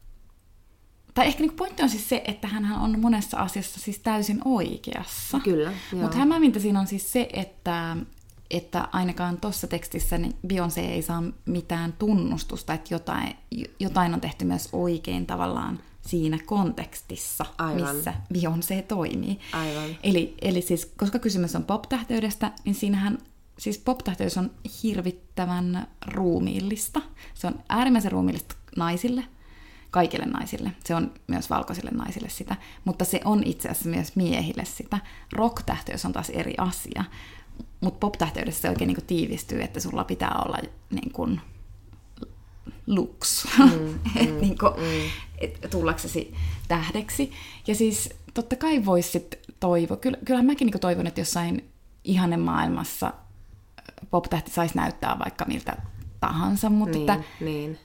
tai ehkä niinku pointti on siis se, että hänhän on monessa asiassa siis täysin oikeassa. Kyllä, mutta hämäävintä siinä on siis se, että, että ainakaan tuossa tekstissä niin Beyoncé ei saa mitään tunnustusta, että jotain, jotain on tehty myös oikein tavallaan siinä kontekstissa, Aivan. missä Beyoncé toimii. Aivan. Eli, eli siis, koska kysymys on pop-tähteydestä, niin siinähän siis pop-tähteys on hirvittävän ruumiillista. Se on äärimmäisen ruumiillista naisille, kaikille naisille. Se on myös valkoisille naisille sitä, mutta se on itse asiassa myös miehille sitä. Rock-tähteys on taas eri asia, mutta pop-tähteydessä se oikein niin kuin tiivistyy, että sulla pitää olla niin kuin looks, mm, että mm, niin mm. et tullaksesi tähdeksi. Ja siis totta kai voisi sit toivoa, Kyllä, kyllähän mäkin niin toivon, että jossain ihanen maailmassa pop-tähti saisi näyttää vaikka miltä tahansa, mutta niin, että niin.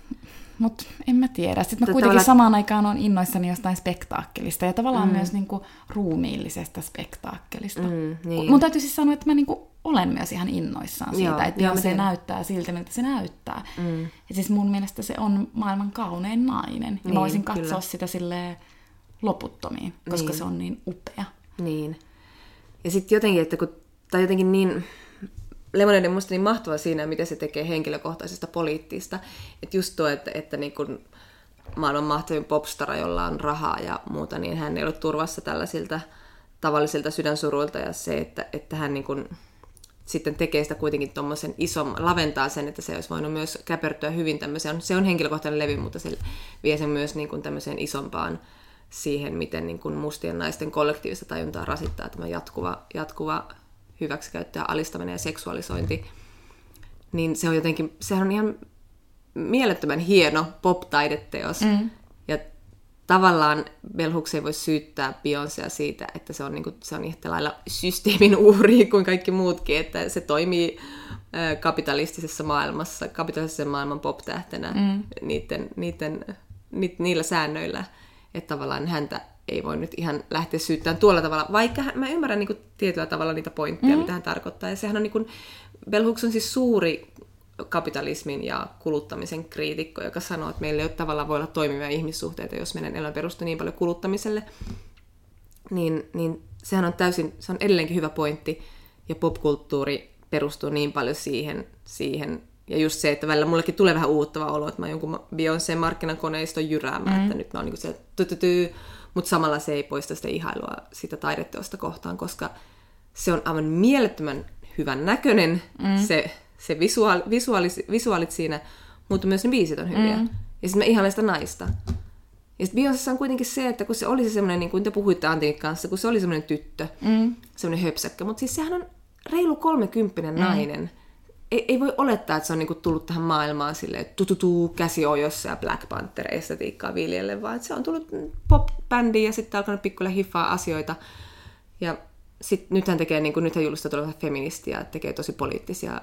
Mut en mä tiedä. Sitten mä kuitenkin tavalla samaan aikaan on innoissani jostain spektaakkelista ja tavallaan mm. myös niinku ruumiillisesta spektaakkelista. Mm, niin. Mun täytyy siis sanoa, että mä niinku olen myös ihan innoissaan siitä, joo, että joo, se näyttää siltä, miltä se näyttää. Mm. Ja siis mun mielestä se on maailman kaunein nainen. Ja niin, mä voisin katsoa kyllä. sitä silleen loputtomiin, koska niin. se on niin upea. Niin. Ja sitten jotenkin, että kun, tai jotenkin niin... Lemonade on musta niin mahtava siinä, miten se tekee henkilökohtaisesta poliittista. Että just tuo, että, että niin kun maailman mahtavin popstara, jolla on rahaa ja muuta, niin hän ei ole turvassa tällaisilta tavallisilta sydänsuruilta. Ja se, että, että hän niin kun sitten tekee sitä kuitenkin tuommoisen ison, laventaa sen, että se olisi voinut myös käpertyä hyvin tämmöiseen. Se on henkilökohtainen levy, mutta se vie sen myös niin kun tämmöiseen isompaan siihen, miten niin kun mustien naisten kollektiivista tajuntaa rasittaa tämä jatkuva, jatkuva hyväksikäyttö ja alistaminen ja seksuaalisointi, niin se on jotenkin, sehän on ihan mielettömän hieno pop-taideteos. Mm. Ja tavallaan Bell Hooks ei voi syyttää Beyoncéa siitä, että se on, niin kuin, se on yhtä lailla systeemin uhri kuin kaikki muutkin, että se toimii kapitalistisessa maailmassa, kapitalistisen maailman pop-tähtenä mm. niiden, niiden, ni, niillä säännöillä, että tavallaan häntä ei voi nyt ihan lähteä syyttämään tuolla tavalla, vaikka mä ymmärrän niin kuin tietyllä tavalla niitä pointteja, mm. mitä hän tarkoittaa. Ja sehän on niin kuin, Bell Hooks on siis suuri kapitalismin ja kuluttamisen kriitikko, joka sanoo, että meillä ei ole tavallaan voi olla toimivia ihmissuhteita, jos meidän elämä perustuu niin paljon kuluttamiselle. Niin, niin sehän on täysin, se on edelleenkin hyvä pointti, ja popkulttuuri perustuu niin paljon siihen, siihen ja just se, että välillä mullekin tulee vähän uuttava olo, että mä jonkun Beyoncén markkinakoneiston jyräämään, mm. että nyt mä oon niin kuin se tytytyy, mutta samalla se ei poista sitä ihailua sitä taideteosta kohtaan, koska se on aivan mielettömän hyvän näköinen, mm. se, se visuaali, visuaalis, visuaalit siinä, mutta myös ne biisit on hyviä. Mm. Ja sitten mä ihailen sitä naista. Ja sitten Beyoncéssa on kuitenkin se, että kun se oli se semmoinen, niin kuin te puhuitte Antin kanssa, kun se oli semmoinen tyttö, mm. semmoinen höpsäkkä, mutta siis sehän on reilu kolmekymppinen mm. nainen. Ei, ei voi olettaa, että se on niinku tullut tähän maailmaan silleen tututuu käsiojossa ja Black Panther-estetiikkaa viljelle, vaan että se on tullut pop-bändiin ja sitten alkanut pikkuille hiffaa asioita. Ja sit, nythän tekee, niinku, nythän julistaa tulevan feministiä, tekee tosi poliittisia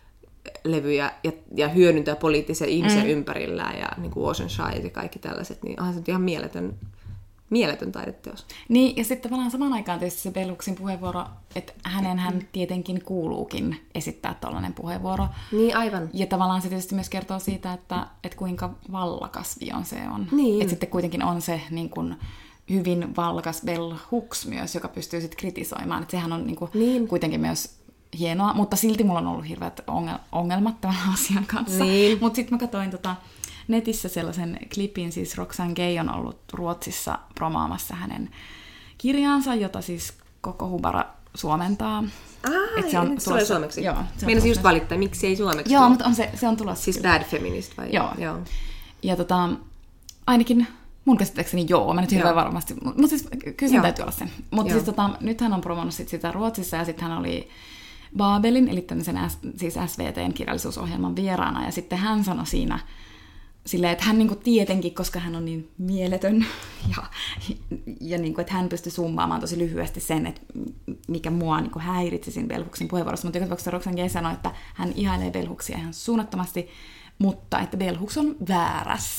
levyjä ja, ja hyödyntää poliittisia ihmisiä mm. ympärillään ja niinku Ocean Shine ja kaikki tällaiset, niin onhan se ihan mieletön, mieletön taideteos. Niin, ja sitten tavallaan samaan aikaan tietysti se Bell Hooksin puheenvuoro, että hänen hän tietenkin kuuluukin esittää tollainen puheenvuoro. Niin, aivan. Ja tavallaan se tietysti myös kertoo siitä, että, että kuinka vallakas Beyoncé on. Niin. Että sitten kuitenkin on se niin kuin hyvin valkas Bell Hooks myös, joka pystyy sitten kritisoimaan. Että sehän on niin kuin niin. kuitenkin myös hienoa, mutta silti mulla on ollut hirveät ongelmat tämän asian kanssa. Niin. Mutta sitten mä katsoin tota netissä sellaisen klipin, siis Roxane Gay on ollut Ruotsissa promaamassa hänen kirjaansa, jota siis koko Hubara suomentaa. Ah, se on tulossa suomeksi. Joo, meinasin just valittaa, miksi ei suomeksi. Joo, mutta on se, se on tulossa. Siis Bad Feminist vai? Joo. joo. Ja tota, ainakin mun käsittääkseni joo, mä nyt hirveän varmasti, mutta siis kyllä sen täytyy olla sen. Mutta siis tota, nyt hän on promannut sit sitä Ruotsissa ja sitten hän oli Babelin, eli tämmöisen siis S V T:n kirjallisuusohjelman vieraana, ja sitten hän sanoi siinä silleen, että hän niin kuin tietenkin, koska hän on niin mieletön, ja, ja niin kuin, että hän pystyi summaamaan tosi lyhyesti sen, että mikä mua niin kuin häiritsi siinä Bell Hooksin puheenvuorossa. Mutta joka tapauksessa Roxane Gay sanoi, että hän ihailee Bell Hooksia ihan suunnattomasti, mutta että Bell Hooks on väärässä.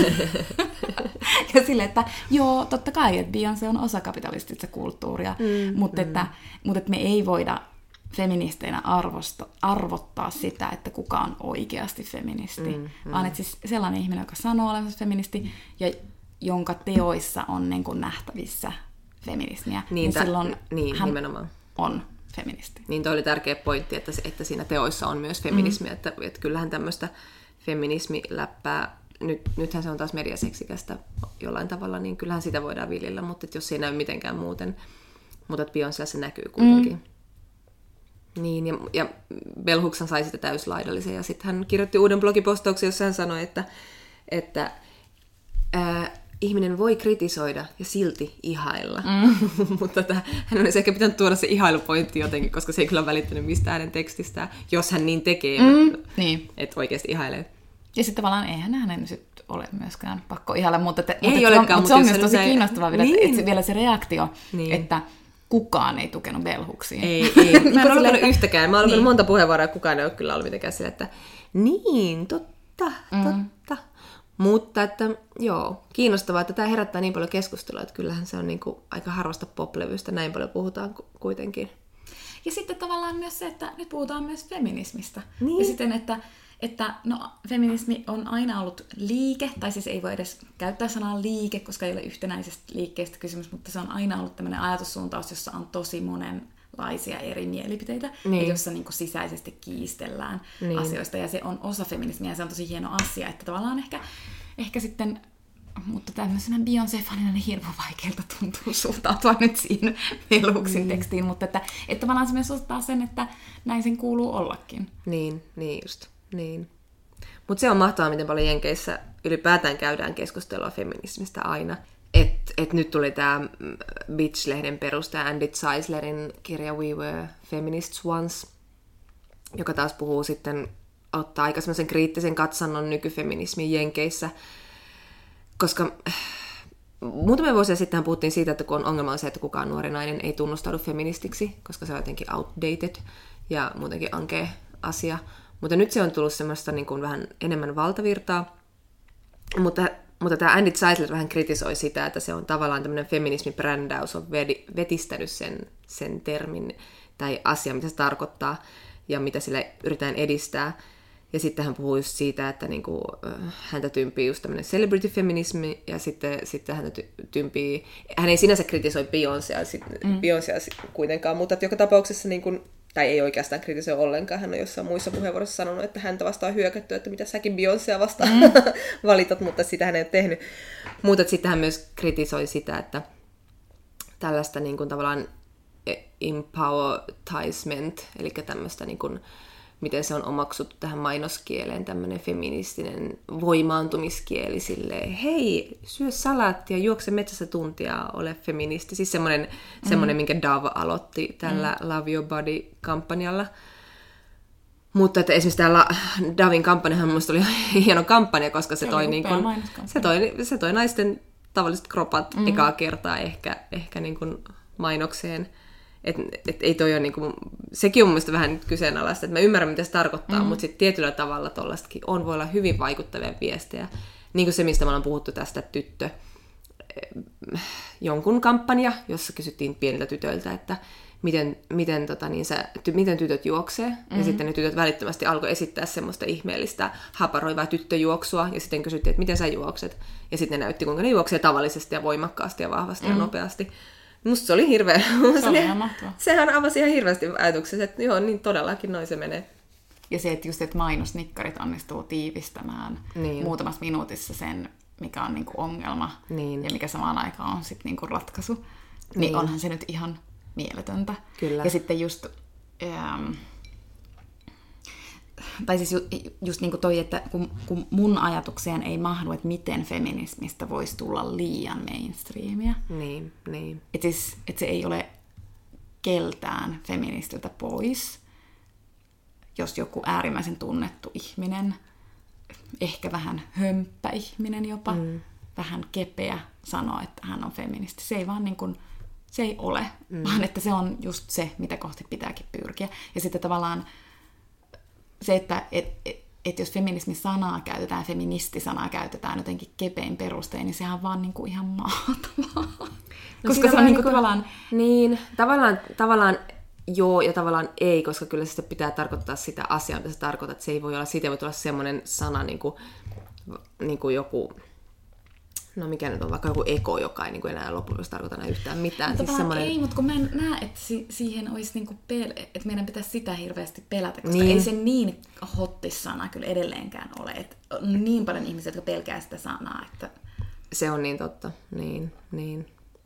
Ja silleen, että joo, totta kai, että Beyoncé on osa kapitalistista kulttuuria, mm, mutta, mm. Että, mutta että me ei voida feministeinä arvosta, arvottaa sitä, että kuka on oikeasti feministi, mm, mm. vaan että siis sellainen ihminen, joka sanoo olevansa feministi ja jonka teoissa on niin kuin nähtävissä feminismiä, niin, niin ta- silloin niin, hän nimenomaan. On feministi. Niin toi oli tärkeä pointti, että, että siinä teoissa on myös feminismiä, mm. että, että kyllähän tämmöistä feminismiläppää, nyt, nythän se on taas mediaseksikästä jollain tavalla, niin kyllähän sitä voidaan viljellä, mutta jos se ei näy mitenkään muuten, mutta Beyoncélla se näkyy kuitenkin. Mm. Niin, ja, ja Bell Hooks sai sitä täyslaidallisen, ja sitten hän kirjoitti uuden blogipostauksen, jossa hän sanoi, että, että ää, ihminen voi kritisoida ja silti ihailla. Mm. Mutta tota, hän olisi ehkä pitänyt tuoda se ihailupointti jotenkin, koska se ei kyllä välittänyt mistään hänen tekstistään, jos hän niin tekee, mm. niin. Että oikeasti ihailee. Ja sitten tavallaan eihän hänen nyt ole myöskään pakko ihailla, mutta, te, ei mutta, olekaan, mutta se on myös tosi se... kiinnostavaa vielä, niin. että se, vielä se reaktio, niin. Että kukaan ei tukenut Bell Hooksia. Ei, ei. Mä en ole lukenut yhtäkään. Mä oon lukenut niin. monta puheenvuoroa, ja kukaan ei ole kyllä ollut mitenkään sillä, että niin, totta, mm. totta. Mutta että joo, kiinnostavaa, että tämä herättää niin paljon keskustelua, että kyllähän se on niin kuin aika harvasta pop-levystä, näin paljon puhutaan kuitenkin. Ja sitten tavallaan myös se, että nyt puhutaan myös feminismistä. Niin. Ja sitten, että, että no, feminismi on aina ollut liike, tai siis ei voi edes käyttää sanaa liike, koska ei ole yhtenäisestä liikkeestä kysymys, mutta se on aina ollut tämmöinen ajatussuuntaus, jossa on tosi monenlaisia eri mielipiteitä, niin. Ja jossa niin kuin sisäisesti kiistellään niin. asioista, ja se on osa feminismiä, ja se on tosi hieno asia, että tavallaan ehkä, ehkä sitten, mutta tämmöisenä Beyoncé-fanina niin hirveän vaikealta tuntuu suhtautua nyt siihen Bell Hooksin mm. tekstiin, mutta että, että tavallaan se myös ottaa sen, että näin sen kuuluu ollakin. Niin, niin just, niin. Mutta se on mahtavaa, miten paljon Jenkeissä ylipäätään käydään keskustelua feminismistä aina. Että et nyt tuli tämä Bitch-lehden perustaja Andy Zeislerin kirja We Were Feminists Once, joka taas puhuu sitten, ottaa aika semmoisen kriittisen katsannon nykyfeminismin Jenkeissä, koska muutamia vuosia sitten puhuttiin siitä, että kun on ongelma on se, että kukaan nuori nainen ei tunnustaudu feministiksi, koska se on jotenkin outdated ja muutenkin ankea asia. Mutta nyt se on tullut semmoista niin kuin vähän enemmän valtavirtaa. Mutta, mutta tämä Andy Zeisler vähän kritisoi sitä, että se on tavallaan tämmöinen feminismibrändäys, on vetistänyt sen, sen termin tai asia, mitä se tarkoittaa ja mitä sillä yritetään edistää. Ja sitten hän puhuu just siitä, että niinku, häntä tympii just tämmöinen celebrity-feminismi, ja sitten, sitten häntä tympii, hän ei sinänsä kritisoi Beyoncéa, mm. Beyoncéa kuitenkaan, mutta joka tapauksessa, niinku, tai ei oikeastaan kritisoi ollenkaan, hän on jossain muissa puheenvuoroissa sanonut, että häntä vastaan hyökätty, että mitä säkin Beyoncéa vastaan mm. valitat, mutta sitä hän ei ole tehnyt. Mutta sitten hän myös kritisoi sitä, että tällaista niinku, tavallaan empowertisement, eli tämmöistä niinku, miten se on omaksuttu tähän mainoskieleen, tämmöinen feministinen voimaantumiskieli silleen, hei, syö salaattia, juokse metsässä tuntia, ole feministi. Siis semmoinen, mm. semmoinen minkä Dove aloitti tällä mm. Love Your Body-kampanjalla. Mutta että esimerkiksi tämä Doven kampanjahan minusta oli hieno kampanja, koska se, se toi, niin kun, se toi, se toi naisten tavalliset kropat mm. ekaa kertaa ehkä, ehkä niin kuin mainokseen. Et, et ei toi ole niinku, sekin on mun mielestä vähän kyseenalaista, että mä ymmärrän, mitä se tarkoittaa, mm. mutta sitten tietyllä tavalla tollastakin on, voi olla hyvin vaikuttavia viestejä. Niin kuin se, mistä me ollaan puhuttu tästä tyttö, jonkun kampanja, jossa kysyttiin pieniltä tytöiltä, että miten, miten, tota, niin sä, ty, miten tytöt juoksee. Mm-hmm. Ja sitten ne tytöt välittömästi alkoi esittää semmoista ihmeellistä haparoivaa tyttöjuoksua, ja sitten kysyttiin, että miten sä juokset. Ja sitten ne näytti, kuinka ne juoksee tavallisesti ja voimakkaasti ja vahvasti mm-hmm. ja nopeasti. Musta se oli hirveä. Se oli ihan mahtavaa. Sehän avasi ihan hirveästi ajatuksessa, että joo, niin todellakin noin se menee. Ja se, että just, että mainosnikkarit onnistuu tiivistämään niin. muutamassa minuutissa sen, mikä on niinku ongelma niin. ja mikä samaan aikaan on sitten niinku ratkaisu, niin. niin onhan se nyt ihan mieletöntä. Kyllä. Ja sitten just, ähm, tai siis ju, just niin kuin toi, että kun, kun mun ajatukseen ei mahdu, että miten feminismistä voisi tulla liian mainstreamia. Niin, niin. Että siis, et se ei ole keltään feministiltä pois, jos joku äärimmäisen tunnettu ihminen ehkä vähän hömppä ihminen jopa, mm. vähän kepeä sanoa, että hän on feministi. Se ei vaan niin kuin, se ei ole, mm. vaan että se on just se, mitä kohti pitääkin pyrkiä. Ja sitten tavallaan se, että et, et, et jos feminismi-sanaa käytetään, feministi-sanaa käytetään jotenkin kepein perustein, niin sehän on vaan niin kuin ihan mahtavaa. No koska se on niin kuin tavallaan... Niin, tavallaan, tavallaan joo ja tavallaan ei, koska kyllä se pitää tarkoittaa sitä asiaa, mitä se tarkoittaa. Että se ei voi olla, siitä voi tulla semmoinen sana niin kuin, niin kuin joku... No mikä nyt on, vaikka joku eko, joka ei niin kuin enää lopullisesti tarkoita enää yhtään mitään. Mutta siis semmoinen... ei, mutta kun mä en näe, että si- siihen olisi niin kuin pel- että meidän pitäisi sitä hirveästi pelätä, koska niin. ei se niin hottis-sana kyllä edelleenkään ole. Että on niin paljon ihmisiä, jotka pelkää sitä sanaa. Että... Se on niin totta, niin, niin.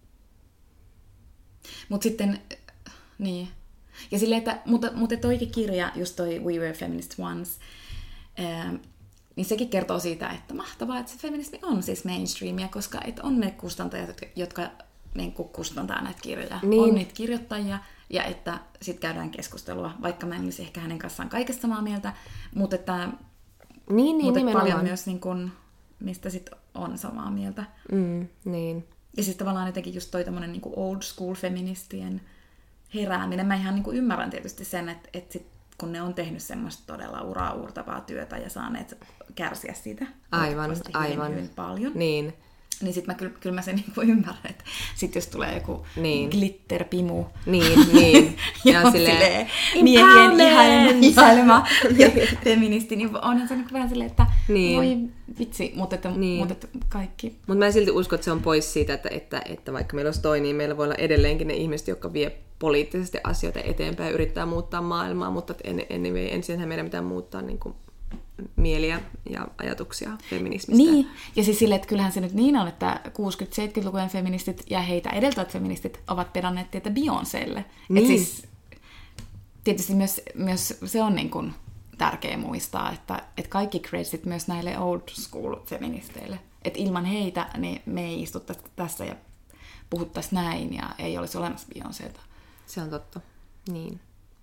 Mutta sitten, niin. Ja silleen, että, mutta, mutta toikin kirja, just toi We Were Feminist Once, ää, niin sekin kertoo siitä, että mahtavaa, että se feminismi on siis mainstreamia, koska et on ne kustantajat, jotka niin kustantaa näitä kirjoja. Niin. On niitä kirjoittajia, ja että sitten käydään keskustelua, vaikka mä en olisi ehkä hänen kanssaan kaikesta samaa mieltä, mutta että, niin, niin, mutta paljon myös, niin kun, mistä sitten on samaa mieltä. Mm, niin. Ja siis tavallaan jotenkin just toi tommonen niin old school feministien herääminen. Mä ihan niin kuin ymmärrän tietysti sen, että, että sit, kun ne on tehnyt semmoista todella uraa uurtavaa työtä ja saaneet kärsiä siitä aivan, aivan. hyvin paljon. Niin. Niin sit mä kyllä, kyllä mä sen niin kuin ymmärrän, että sit jos tulee joku niin. glitterpimu niin, niin. ja on silleen, silleen miehien ihailema, ihailema ja feministi, niin onhan se niin vähän silleen, että niin. voi vitsi, mutta, että, niin. mutta että kaikki. Mutta mä en silti usko, että se on pois siitä, että, että, että vaikka meillä olisi toi, niin meillä voi olla edelleenkin ne ihmiset, jotka vie poliittisesti asioita eteenpäin ja yrittää muuttaa maailmaa, mutta en, anyway, ensinhän meidän pitää muuttaa niin kuin mieliä ja ajatuksia feminismistä. Niin, ja siis silleen, että kyllähän se nyt niin on, että kuusikymmentä-seitsemänkymmentälukujen feministit ja heitä edeltävät feministit ovat pedanneet tietä Beyoncélle. Niin. Et siis, tietysti myös, myös se on niin kuin tärkeä muistaa, että, että kaikki credit myös näille old school feministeille. Että ilman heitä niin me ei istuttaisi tässä ja puhuttaisi näin ja ei olisi olemassa Beyoncéta. Se on totta, niin.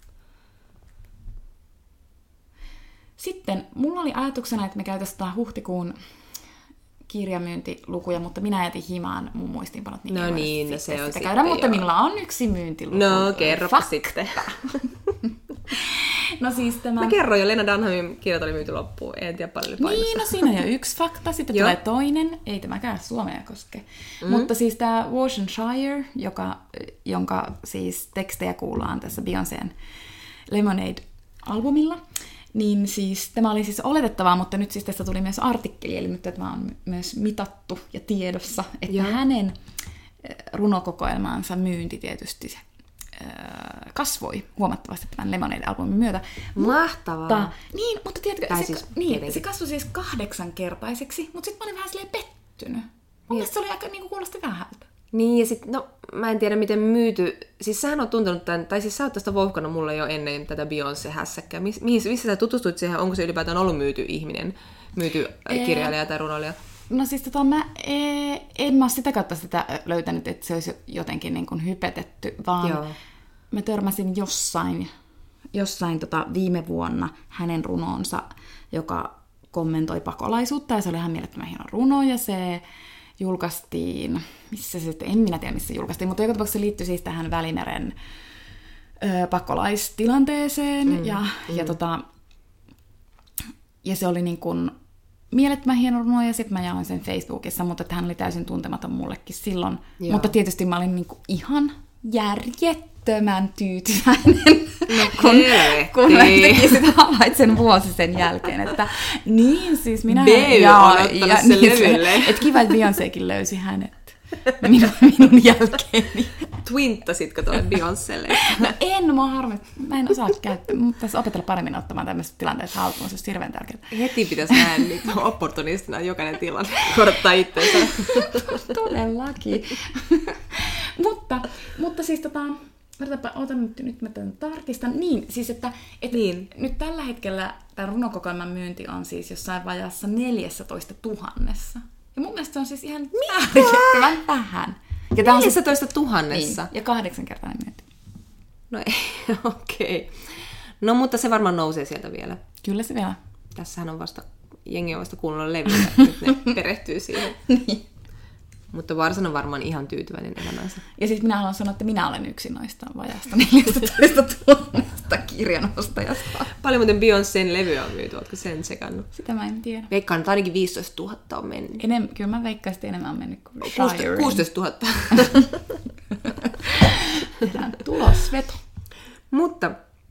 Sitten mulla oli ajatuksena, että me käytäisiin huhtikuun kirjamyyntilukuja, mutta minä jätin himaan mun muistiinpanot. Niin no niin, no se on sitä sitten käydä, mutta joo. minulla on yksi myyntiluku. No, kerropa sitten. No siis tämä... Mä kerroin jo, Lena Dunhamin kirjat oli myyty loppuun, en tiedä paljon painossa. Niin, no siinä on jo yksi fakta, sitten tulee toinen, ei tämäkään Suomea koske. Mm. Mutta siis tämä Worcestershire, joka, jonka siis tekstejä kuullaan tässä Beyoncén Lemonade-albumilla, niin siis tämä oli siis oletettavaa, mutta nyt siis tästä tuli myös artikkeli, eli nyt tämä on myös mitattu ja tiedossa, että ja. hänen runokokoelmaansa myynti tietysti kasvoi huomattavasti tämän Lemonade-albumin myötä. Mahtavaa. Mutta, niin, mutta tiedätkö, se, siis, niin, se kasvoi siis kahdeksankertaiseksi, mutta sitten mä olin vähän silleen pettynyt. Mun mielestä se oli aika niin kuin kuulosti vähältä. Niin, ja sit, no, mä en tiedä miten myyty, siis sähän on tuntenut tämän, tai siis sä oot tästä vouhkannut mulle jo ennen tätä Beyoncé-hässäkkää. Mis, missä sä tutustuit siihen, onko se ylipäätään ollut myyty ihminen, myyty ee, kirjailija tai runoilija? No siis tota, mä ee, en mä sitä kautta sitä löytänyt, että se olisi jotenkin niin kuin hypetetty, vaan Joo. mä törmäsin jossain, jossain tota viime vuonna hänen runonsa, joka kommentoi pakolaisuutta, ja se oli ihan mielettömän hieno runo, ja se julkaistiin, missä se sitten, en minä tiedä missä se julkaistiin, mutta joka tapauksessa se liittyi siis tähän Välimeren ö, pakolaistilanteeseen, mm, ja, mm. Ja, tota, ja se oli niin kuin mielettömän hieno runo, ja sitten mä jaoin sen Facebookissa, mutta hän oli täysin tuntematon mullekin silloin. Joo. Mutta tietysti mä olin niin kuin ihan järjettömän tyytyväinen, no, kun, kun mä yhtäkkiä sitä havaitsen vuosi sen jälkeen, että niin siis minä... Beyo on ottanut sen niin, levylle. Että kiva, että Beyoncékin löysi hänet minun, minun jälkeeni. Twintasitko tuolle Beyoncélle? No en, mua harmi. Mä en osaa käyttää, mutta tässä opetella paremmin ottamaan tämmöiset tilanteet haltuun, se olisi hirveän tärkeää. Heti pitäisi nähdä niitä opportunistina jokainen tilanne, korottaa itseensä. Todellakin. mutta, mutta siis tota, otan nyt, nyt mä tämän tarkistan. Niin, siis että, että niin. Nyt tällä hetkellä tämän runokokoelman myynti on siis jossain vajassa neljätoista tuhannessa. Ja mun mielestä se on siis ihan järjettömän vähän. neljätoista tuhannessa? Niin, ja kahdeksankertainen myynti. No ei, okei. Okay. No mutta se varmaan nousee sieltä vielä. Kyllä se vielä. Tässähän on vasta jengi on vasta kuunnellut levyä, nyt ne perehtyy siihen. Niin. Mutta Varsan on varmaan ihan tyytyväinen elämänsä. Ja siis minä haluan sanoa, että minä olen yksi noista vajaasta neljätoista tunnista kirjanostajasta. Paljon muuten Beyoncén levyä on myyty, oletko sen sekannut? Sitä mä en tiedä. Veikkaan, että ainakin viisitoista tuhatta on mennyt. Enem, kyllä mä veikkaan, että enemmän on mennyt kuin Shire. kuusitoista tuhatta. Tehdään tulosveto. Mutta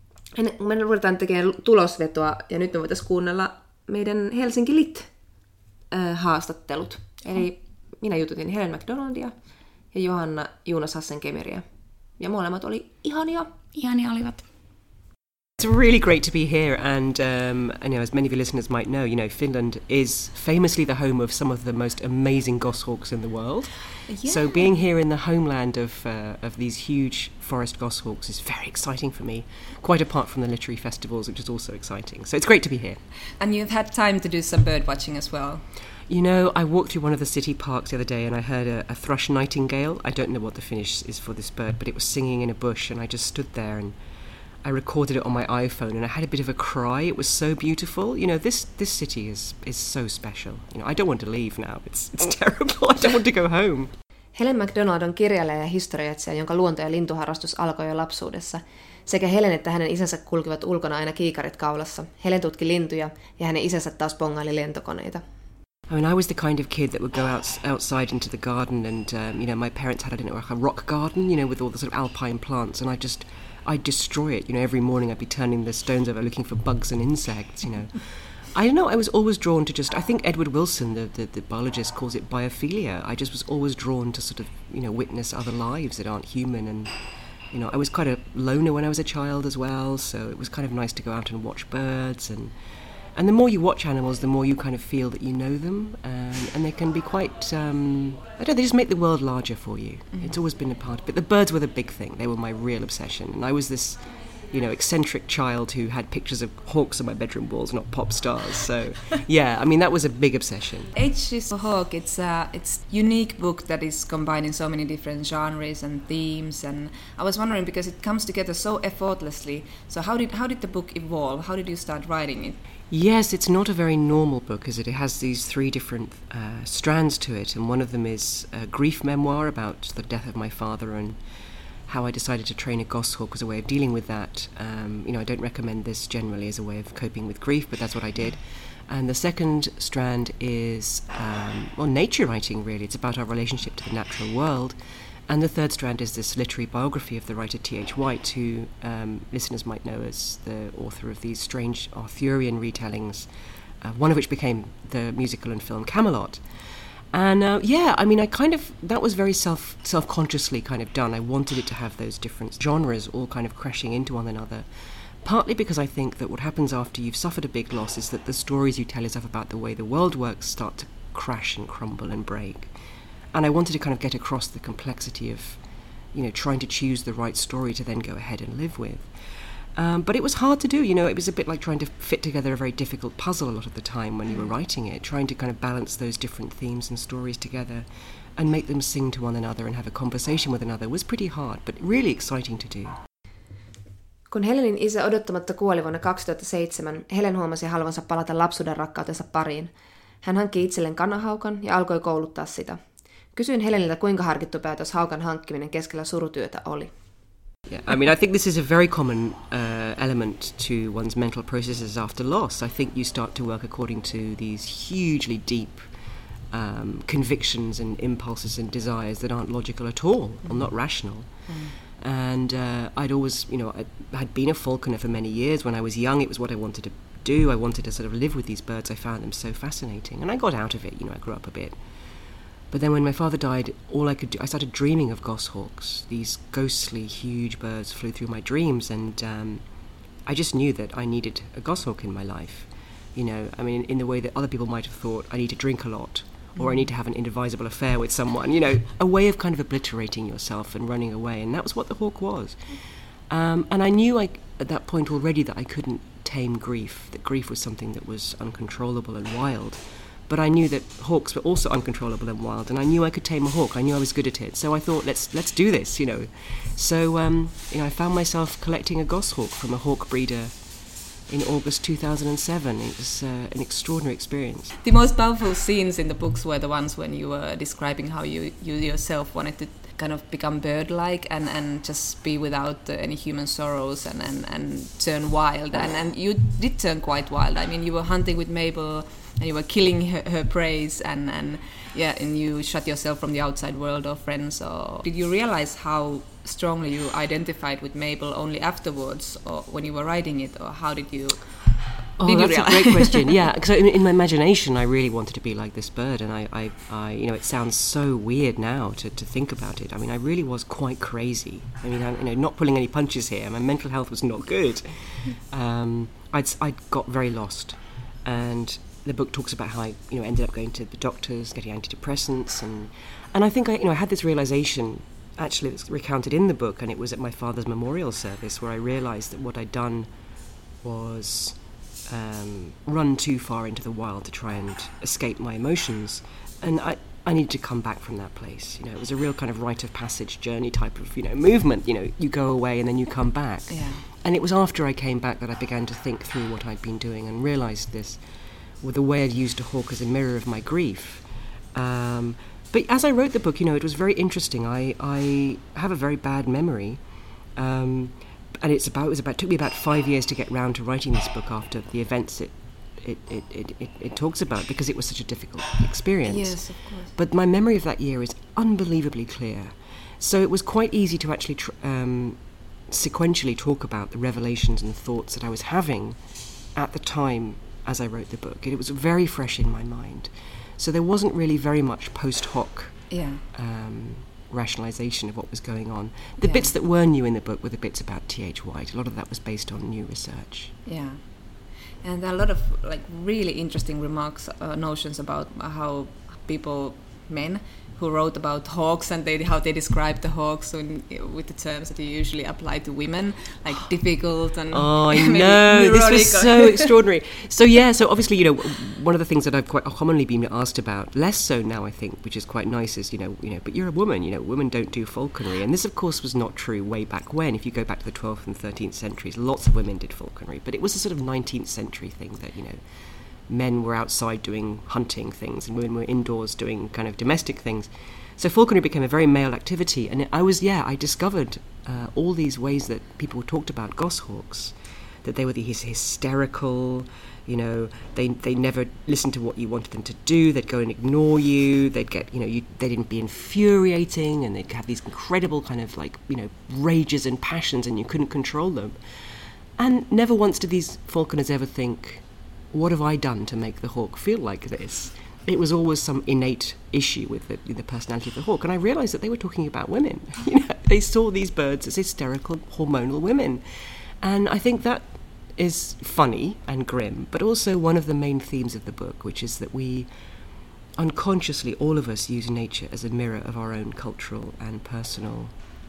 me ruvetaan tekemään tulosvetoa, ja nyt me voitaisiin kuunnella meidän Helsinki Lit-haastattelut. Eli minä jututin Helen McDonaldia ja Johanna Jonas Hassenkemeriä. Ja molemmat oli ihania. Ihania olivat. It's really great to be here, and um, you know, as many of your listeners might know, you know, Finland is famously the home of some of the most amazing goshawks in the world. Yeah. So being here in the homeland of uh, of these huge forest goshawks is very exciting for me, quite apart from the literary festivals, which is also exciting. So it's great to be here. And you've had time to do some bird watching as well. You know, I walked through one of the city parks the other day and I heard a, a thrush nightingale. I don't know what the Finnish is for this bird, but it was singing in a bush, and I just stood there and I recorded it on my iPhone, and I had a bit of a cry. It was so beautiful. You know, this this city is is so special. You know, I don't want to leave now. It's it's terrible. I don't want to go home. Helen McDonald on kirjailija ja historioitsija, jonka luonto- ja lintuharrastus alkoi jo lapsuudessa. Sekä Helen että hänen isänsä kulkivat ulkona aina kiikarit kaulassa. Helen tutki lintuja ja hänen isänsä taas bongaili lentokoneita. I mean, I was the kind of kid that would go out, outside into the garden, and um, you know, my parents had, I don't know, like a rock garden, you know, with all the sort of alpine plants, and I just, I'd destroy it. You know, every morning I'd be turning the stones over, looking for bugs and insects. You know, I don't know. I was always drawn to just. I think Edward Wilson, the, the the biologist, calls it biophilia. I just was always drawn to sort of, you know, witness other lives that aren't human, and you know, I was quite a loner when I was a child as well. So it was kind of nice to go out and watch birds and. And the more you watch animals, the more you kind of feel that you know them, um, and they can be quite, um, I don't know, they just make the world larger for you. Mm-hmm. It's always been a part of it. But the birds were the big thing. They were my real obsession. And I was this, you know, eccentric child who had pictures of hawks on my bedroom walls, not pop stars. So, yeah, I mean, that was a big obsession. H is a Hawk. It's a it's unique book that is combining so many different genres and themes. And I was wondering, because it comes together so effortlessly. So how did how did the book evolve? How did you start writing it? Yes, it's not a very normal book, is it? It has these three different uh, strands to it, and one of them is a grief memoir about the death of my father and how I decided to train a goshawk as a way of dealing with that. Um, you know, I don't recommend this generally as a way of coping with grief, but that's what I did. And the second strand is, um, well, nature writing, really. It's about our relationship to the natural world. And the third strand is this literary biography of the writer T H White, who um, listeners might know as the author of these strange Arthurian retellings, uh, one of which became the musical and film Camelot. And uh, yeah, I mean, I kind of, that was very self, self-consciously kind of done. I wanted it to have those different genres all kind of crashing into one another. Partly because I think that what happens after you've suffered a big loss is that the stories you tell yourself about the way the world works start to crash and crumble and break. And I wanted to kind of get across the complexity of, you know, trying to choose the right story to then go ahead and live with. Um, but it was hard to do, you know, it was a bit like trying to fit together a very difficult puzzle a lot of the time when you were writing it, trying to kind of balance those different themes and stories together and make them sing to one another and have a conversation with another was pretty hard, but really exciting to do. Kun Helenin isä odottamatta kuoli vuonna kaksituhattaseitsemän, Helen huomasi haluavansa palata lapsuuden rakkautensa pariin. Hän hankki itselleen kanahaukan ja alkoi kouluttaa sitä. Kysyin Heleniltä, kuinka harkittu päätös haukan hankkiminen keskellä surutyötä oli. Yeah, I mean, I think this is a very common uh, element to one's mental processes after loss. I think you start to work according to these hugely deep um, convictions and impulses and desires that aren't logical at all, mm-hmm. or not rational. Mm. And uh, I'd always, you know, I had been a falconer for many years. When I was young, it was what I wanted to do. I wanted to sort of live with these birds. I found them so fascinating. And I got out of it, you know, I grew up a bit. But then when my father died, all I could do, I started dreaming of goshawks. These ghostly, huge birds flew through my dreams, and um, I just knew that I needed a goshawk in my life. You know, I mean, in the way that other people might have thought, I need to drink a lot, or mm. I need to have an inadvisable affair with someone, you know, a way of kind of obliterating yourself and running away, and that was what the hawk was. Um, and I knew I, at that point already that I couldn't tame grief, that grief was something that was uncontrollable and wild. But I knew that hawks were also uncontrollable and wild, and I knew I could tame a hawk. I knew I was good at it. So I thought, let's let's do this, you know. So um, you know, I found myself collecting a goshawk from a hawk breeder in August two thousand seven. It was uh, an extraordinary experience. The most powerful scenes in the books were the ones when you were describing how you, you yourself wanted to kind of become bird-like and, and just be without uh, any human sorrows and, and, and turn wild. And, and you did turn quite wild. I mean, you were hunting with Mabel and you were killing her, her prey and, and yeah, and you shut yourself from the outside world or friends. Or did you realize how strongly you identified with Mabel only afterwards, or when you were writing it, or how did you? Oh, did that's you a great question. Yeah, because in, in my imagination, I really wanted to be like this bird, and I, I, I, you know, it sounds so weird now to, to think about it. I mean, I really was quite crazy. I mean, I, you know, not pulling any punches here. My mental health was not good. Um, I'd, I'd got very lost, and the book talks about how I, you know, ended up going to the doctors, getting antidepressants, and and I think I, you know, I had this realization. Actually, it's recounted in the book, and it was at my father's memorial service where I realised that what I'd done was um, run too far into the wild to try and escape my emotions, and I, I needed to come back from that place. You know, it was a real kind of rite of passage journey type of, you know, movement. You know, you go away and then you come back. Yeah. And it was after I came back that I began to think through what I'd been doing and realised this, with the way I'd used a hawk as a mirror of my grief. Um, But as I wrote the book, you know, it was very interesting. I, I have a very bad memory, um, and it's about it was about it took me about five years to get round to writing this book after the events it it, it, it, it it talks about, because it was such a difficult experience. Yes, of course. But my memory of that year is unbelievably clear, so it was quite easy to actually tr- um, sequentially talk about the revelations and thoughts that I was having at the time as I wrote the book. It was very fresh in my mind. So there wasn't really very much post hoc yeah. um, rationalisation of what was going on. The Yeah. bits that were new in the book were the bits about T H White. A lot of that was based on new research. Yeah. And there are a lot of like really interesting remarks, uh, notions about how people, men, who wrote about hawks and they, how they describe the hawks in, with the terms that you usually apply to women, like difficult and oh, I know, this was so extraordinary. So yeah, so obviously, you know, one of the things that I've quite commonly been asked about, less so now, I think, which is quite nice, is you know, you know, but you're a woman, you know, women don't do falconry, and this, of course, was not true way back when. If you go back to the twelfth and thirteenth centuries, lots of women did falconry, but it was a sort of nineteenth century thing that, you know, men were outside doing hunting things and women were indoors doing kind of domestic things. So falconry became a very male activity, and I was, yeah, I discovered uh, all these ways that people talked about goshawks, that they were these hysterical, you know, they they never listened to what you wanted them to do, they'd go and ignore you, they'd get, you know, you, they'd be infuriating, and they'd have these incredible kind of like, you know, rages and passions, and you couldn't control them. And never once did these falconers ever think, what have I done to make the hawk feel like this? It was always some innate issue with the, the personality of the hawk. And I realised that they were talking about women. You know, they saw these birds as hysterical, hormonal women. And I think that is funny and grim, but also one of the main themes of the book, which is that we unconsciously, all of us, use nature as a mirror of our own cultural and personal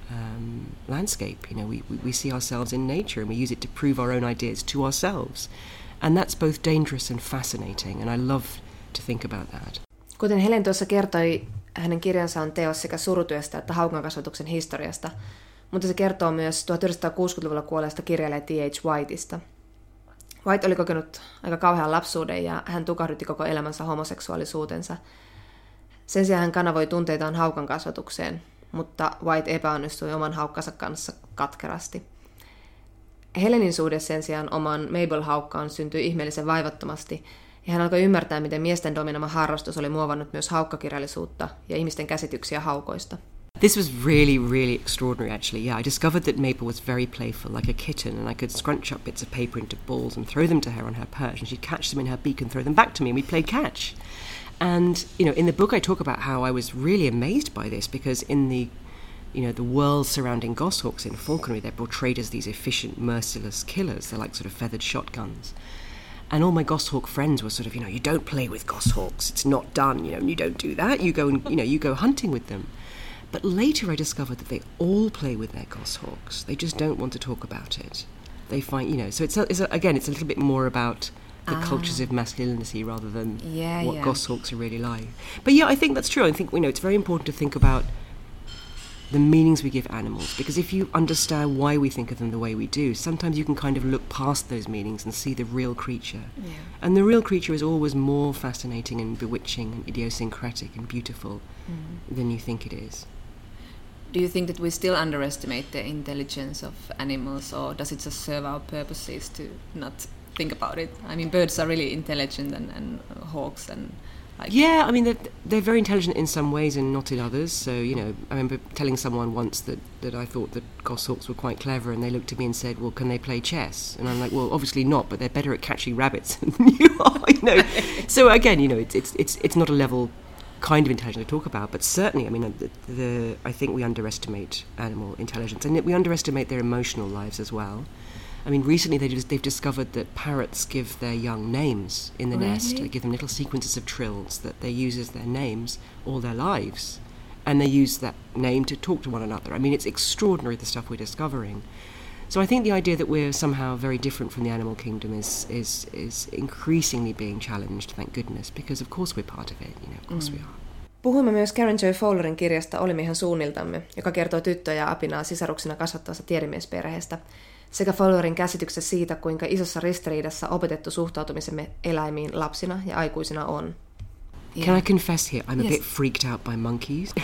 um, landscape. You know, we, we, we see ourselves in nature and we use it to prove our own ideas to ourselves. And that's both dangerous and fascinating, and I love to think about that. Kuten Helen tuossa kertoi, hänen kirjansa on teos sekä surutyöstä että haukankasvatuksen historiasta, mutta se kertoo myös tuhatyhdeksänsataakuusikymmentäluvulla kuolleesta kirjailija T H Whiteista. White oli kokenut aika kauhean lapsuuden ja hän tukahdutti koko elämänsä homoseksuaalisuutensa. Sen sijaan hän kanavoi tunteitaan haukankasvatukseen, mutta White epäonnistui oman haukkansa kanssa katkerasti. Helenin suhde sen sijaan oman Mabel-haukkaan syntyi ihmeellisen vaivattomasti, ja hän alkoi ymmärtää, miten miesten dominoima harrastus oli muovannut myös haukkakirjallisuutta ja ihmisten käsityksiä haukoista. This was really, really extraordinary, actually. Yeah, I discovered that Mabel was very playful, like a kitten, and I could scrunch up bits of paper into balls and throw them to her on her perch, and she'd catch them in her beak and throw them back to me, and we'd play catch. And, you know, in the book I talk about how I was really amazed by this, because in the you know, the world surrounding goshawks in falconry, they're portrayed as these efficient, merciless killers. They're like sort of feathered shotguns. And all my goshawk friends were sort of, you know, you don't play with goshawks. It's not done, you know, you don't do that. You go and, you know, you go hunting with them. But later I discovered that they all play with their goshawks. They just don't want to talk about it. They find, you know, so it's, a, it's a, again, it's a little bit more about the ah. cultures of masculinity rather than yeah, what yeah. goshawks are really like. But yeah, I think that's true. I think, you know, it's very important to think about the meanings we give animals. Because if you understand why we think of them the way we do, sometimes you can kind of look past those meanings and see the real creature. Yeah. And the real creature is always more fascinating and bewitching and idiosyncratic and beautiful mm. than you think it is. Do you think that we still underestimate the intelligence of animals, or does it just serve our purposes to not think about it? I mean, birds are really intelligent, and, and hawks and... Like yeah, I mean, they're, they're very intelligent in some ways and not in others. So, you know, I remember telling someone once that, that I thought that goshawks were quite clever, and they looked at me and said, well, can they play chess? And I'm like, well, obviously not, but they're better at catching rabbits than you are, you know. So, again, you know, it's, it's, it's, it's not a level kind of intelligence to talk about, but certainly, I mean, the, the, I think we underestimate animal intelligence, and we underestimate their emotional lives as well. I mean, recently they just, they've discovered that parrots give their young names in the really? nest. They give them little sequences of trills that they use as their names all their lives. And they use that name to talk to one another. I mean, it's extraordinary, the stuff we're discovering. So I think the idea that we're somehow very different from the animal kingdom is is, is increasingly being challenged, thank goodness, because of course we're part of it, you know, of course mm. we are. Puhuimme myös Karen Joy Fowlerin kirjasta Olimiehen suunniltamme, joka kertoo tyttöä ja apinaa sisaruksina kasvattavasta tiedemiesperheestä, sekä Fowlerin käsityksestä siitä, kuinka isossa ristiriidassa opetettu suhtautumisemme eläimiin lapsina ja aikuisina on. Yeah. Can I confess here, I'm a yes. bit freaked out by monkeys.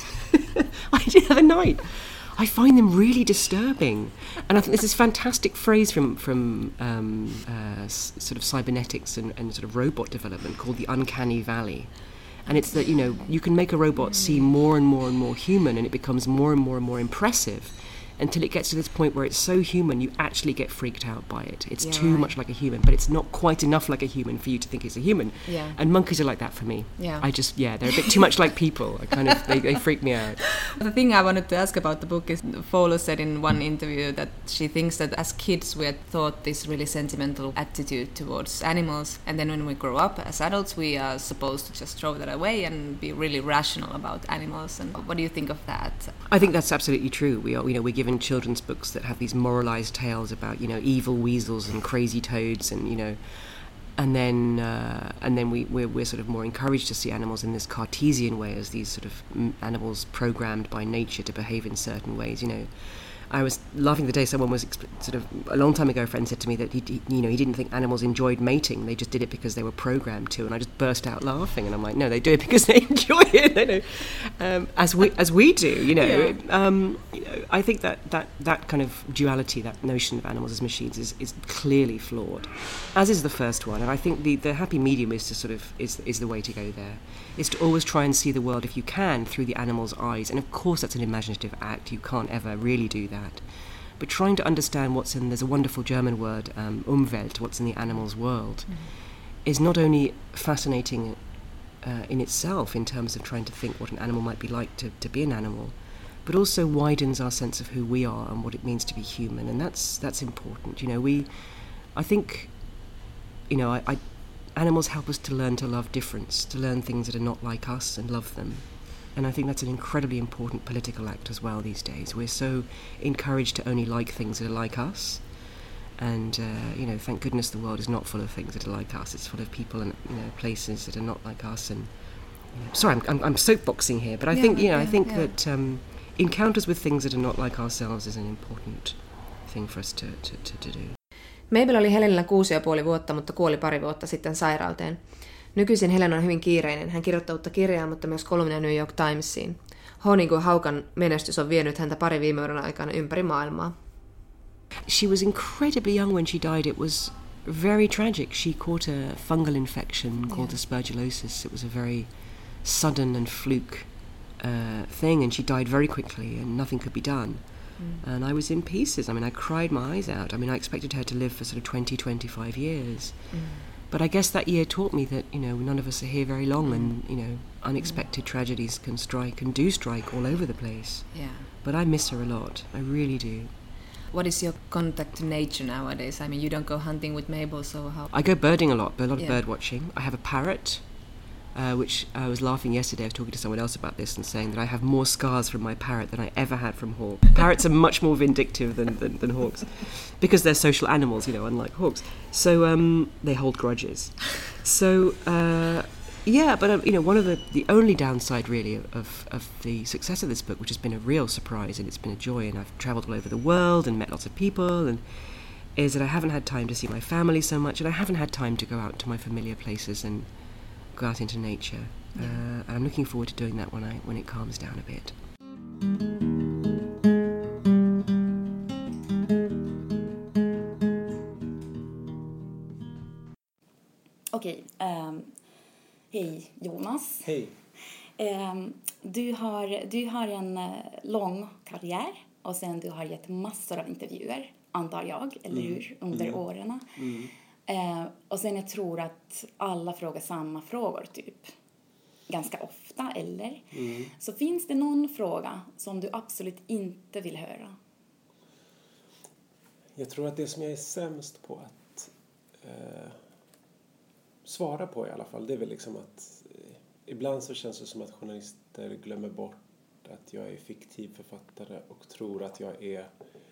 I did the other night. I find them really disturbing. And I think there's this fantastic phrase from, from um, uh, s- sort of cybernetics and, and sort of robot development called the uncanny valley. And it's that, you know, you can make a robot seem more and more and more human, and it becomes more and more and more impressive until it gets to this point where it's so human you actually get freaked out by it. It's yeah, too right. much like a human, but it's not quite enough like a human for you to think it's a human. Yeah. And monkeys are like that for me. Yeah. I just, yeah, they're a bit too much like people. I kind of, they, they freak me out. The thing I wanted to ask about the book is Fowler said in one interview that she thinks that as kids we had thought this really sentimental attitude towards animals, and then when we grow up as adults we are supposed to just throw that away and be really rational about animals. And what do you think of that? I think that's absolutely true. We are, you know, we're given children's books that have these moralized tales about, you know, evil weasels and crazy toads, and you know, and then uh, and then we we're, we're sort of more encouraged to see animals in this Cartesian way as these sort of animals programmed by nature to behave in certain ways. You know, I was laughing the day someone was exp- sort of a long time ago. A friend said to me that he, he, you know, he didn't think animals enjoyed mating; they just did it because they were programmed to. And I just burst out laughing, and I'm like, no, they do it because they enjoy it. They know, um, as we as we do. You know, yeah. um, you know, I think that, that that kind of duality, that notion of animals as machines, is, is clearly flawed, as is the first one. And I think the, the happy medium is to sort of is is the way to go there. Is to always try and see the world, if you can, through the animal's eyes. And of course that's an imaginative act, you can't ever really do that. But trying to understand what's in, there's a wonderful German word, um, Umwelt, what's in the animal's world, mm-hmm. is not only fascinating uh, in itself in terms of trying to think what an animal might be like to, to be an animal, but also widens our sense of who we are and what it means to be human. And that's that's important. You know, we, I think, you know, I, I animals help us to learn to love difference, to learn things that are not like us and love them. And I think that's an incredibly important political act as well these days. We're so encouraged to only like things that are like us. And, uh, you know, thank goodness the world is not full of things that are like us. It's full of people and, you know, places that are not like us. And you know, sorry, I'm, I'm, I'm soapboxing here, but I yeah, think, you know, yeah, I think yeah. that um, encounters with things that are not like ourselves is an important thing for us to, to, to, to do. Mabel oli Helenillä kuusi ja puoli vuotta, mutta kuoli pari vuotta sitten sairauteen. Nykyisin Helen on hyvin kiireinen. Hän kirjoittaa uutta kirjaa, mutta myös kolumnia New York Timesiin. H niin kuin haukan menestys on vienyt häntä pari viime vuoden aikana ympäri maailmaa. She was incredibly young when she died. It was very tragic. She caught a fungal infection called yeah. aspergillosis. It was a very sudden and fluke uh, thing, and she died very quickly, and nothing could be done. Mm. And I was in pieces. I mean, I cried my eyes out. I mean, I expected her to live for sort of twenty, twenty-five years. Mm. But I guess that year taught me that, you know, none of us are here very long, mm. and, you know, unexpected mm. tragedies can strike and do strike all over the place. Yeah. But I miss her a lot. I really do. What is your contact to nature nowadays? I mean, you don't go hunting with Mabel, so how... I go birding a lot, but a lot of yeah. bird watching. I have a parrot, uh, which I was laughing yesterday. I was talking to someone else about this and saying that I have more scars from my parrot than I ever had from hawks. Parrots are much more vindictive than, than, than hawks because they're social animals, you know, unlike hawks. So um, they hold grudges. So uh, Yeah, but um, you know, one of the, the only downside really of, of the success of this book, which has been a real surprise and it's been a joy, and I've travelled all over the world and met lots of people, and is that I haven't had time to see my family so much, and I haven't had time to go out to my familiar places and go out into nature. Yeah. Uh, and I'm looking forward to doing that when I when it calms down a bit. Okej, um, hej Jonas. Hej. Um, du, har, du har en uh, lång karriär och sen du har gett massor av intervjuer, antar jag, eller mm. hur, under mm. åren. Mm. Uh, och sen jag tror att alla frågar samma frågor typ ganska ofta, eller? Mm. Så finns det någon fråga som du absolut inte vill höra? Jag tror att det som jag är sämst på att eh, svara på i alla fall, det är väl liksom att eh, ibland så känns det som att journalister glömmer bort att jag är fiktiv författare och tror att jag är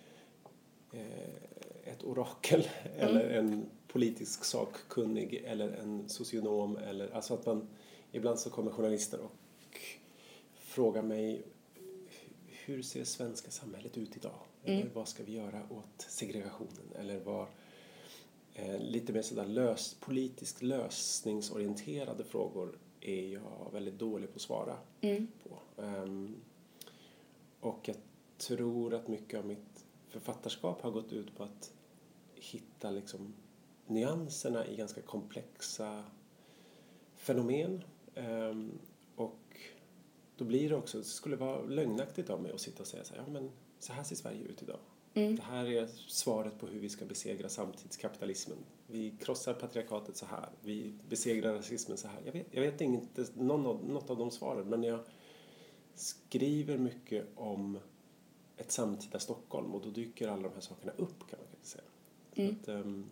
eh, ett orakel mm. eller en politisk sakkunnig eller en socionom, eller alltså att man ibland så kommer journalister och frågar mig, hur ser det svenska samhället ut idag? Mm. Eller vad ska vi göra åt segregationen? Eller vad, eh, lite mer sådär lös, politiskt lösningsorienterade frågor är jag väldigt dålig på att svara mm. på. Um, och jag tror att mycket av mitt författarskap har gått ut på att hitta liksom nyanserna i ganska komplexa fenomen. Um, och då blir det också, det skulle vara lögnaktigt av mig att sitta och säga så här, ja men så här ser Sverige ut idag. Mm. Det här är svaret på hur vi ska besegra samtidskapitalismen. Vi krossar patriarkatet så här. Vi besegrar rasismen så här. Jag vet, jag vet inte någon av, något av de svaren, men jag skriver mycket om ett samtida Stockholm och då dyker alla de här sakerna upp, kan man kanske säga. Mm. Att, um,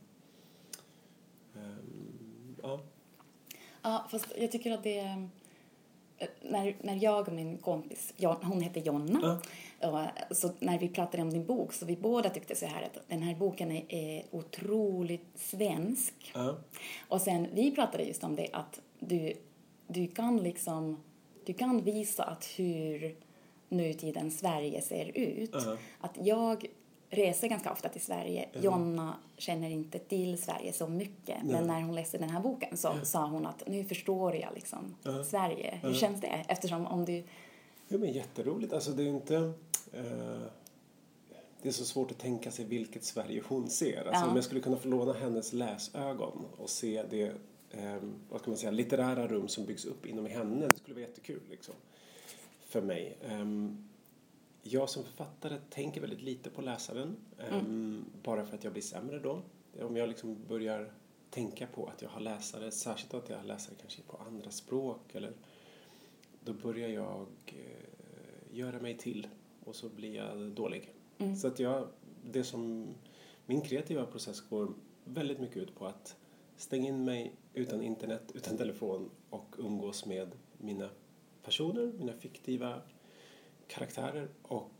um, ja. Ja, fast jag tycker att det är... När, när jag och min kompis, hon heter Jonna, ja. och, så när vi pratade om din bok så vi båda tyckte så här att den här boken är, är otroligt svensk. Ja. Och sen vi pratade just om det att du, du kan liksom, du kan visa att hur nutiden Sverige ser ut. Ja. Att jag reser ganska ofta till Sverige. Mm. Jonna känner inte till Sverige så mycket. Nej. Men när hon läste den här boken så mm. sa hon att nu förstår jag liksom mm. Sverige. Hur mm. känns det? Eftersom om du... Ja, men jätteroligt. Alltså det är inte... Uh, det är så svårt att tänka sig vilket Sverige hon ser. Alltså ja. Om jag skulle kunna få låna hennes läsögon och se det, um, vad ska man säga, litterära rum som byggs upp inom henne. Det skulle vara jättekul liksom. För mig. Um, Jag som författare tänker väldigt lite på läsaren. Mm. Um, bara för att jag blir sämre då. Om jag liksom börjar tänka på att jag har läsare, särskilt att jag har läsare kanske på andra språk. Eller, då börjar jag uh, göra mig till. Och så blir jag dålig. Mm. Så att jag, det som, min kreativa process går väldigt mycket ut på att stänga in mig utan internet, utan telefon. Och umgås med mina personer, mina fiktiva karaktärer och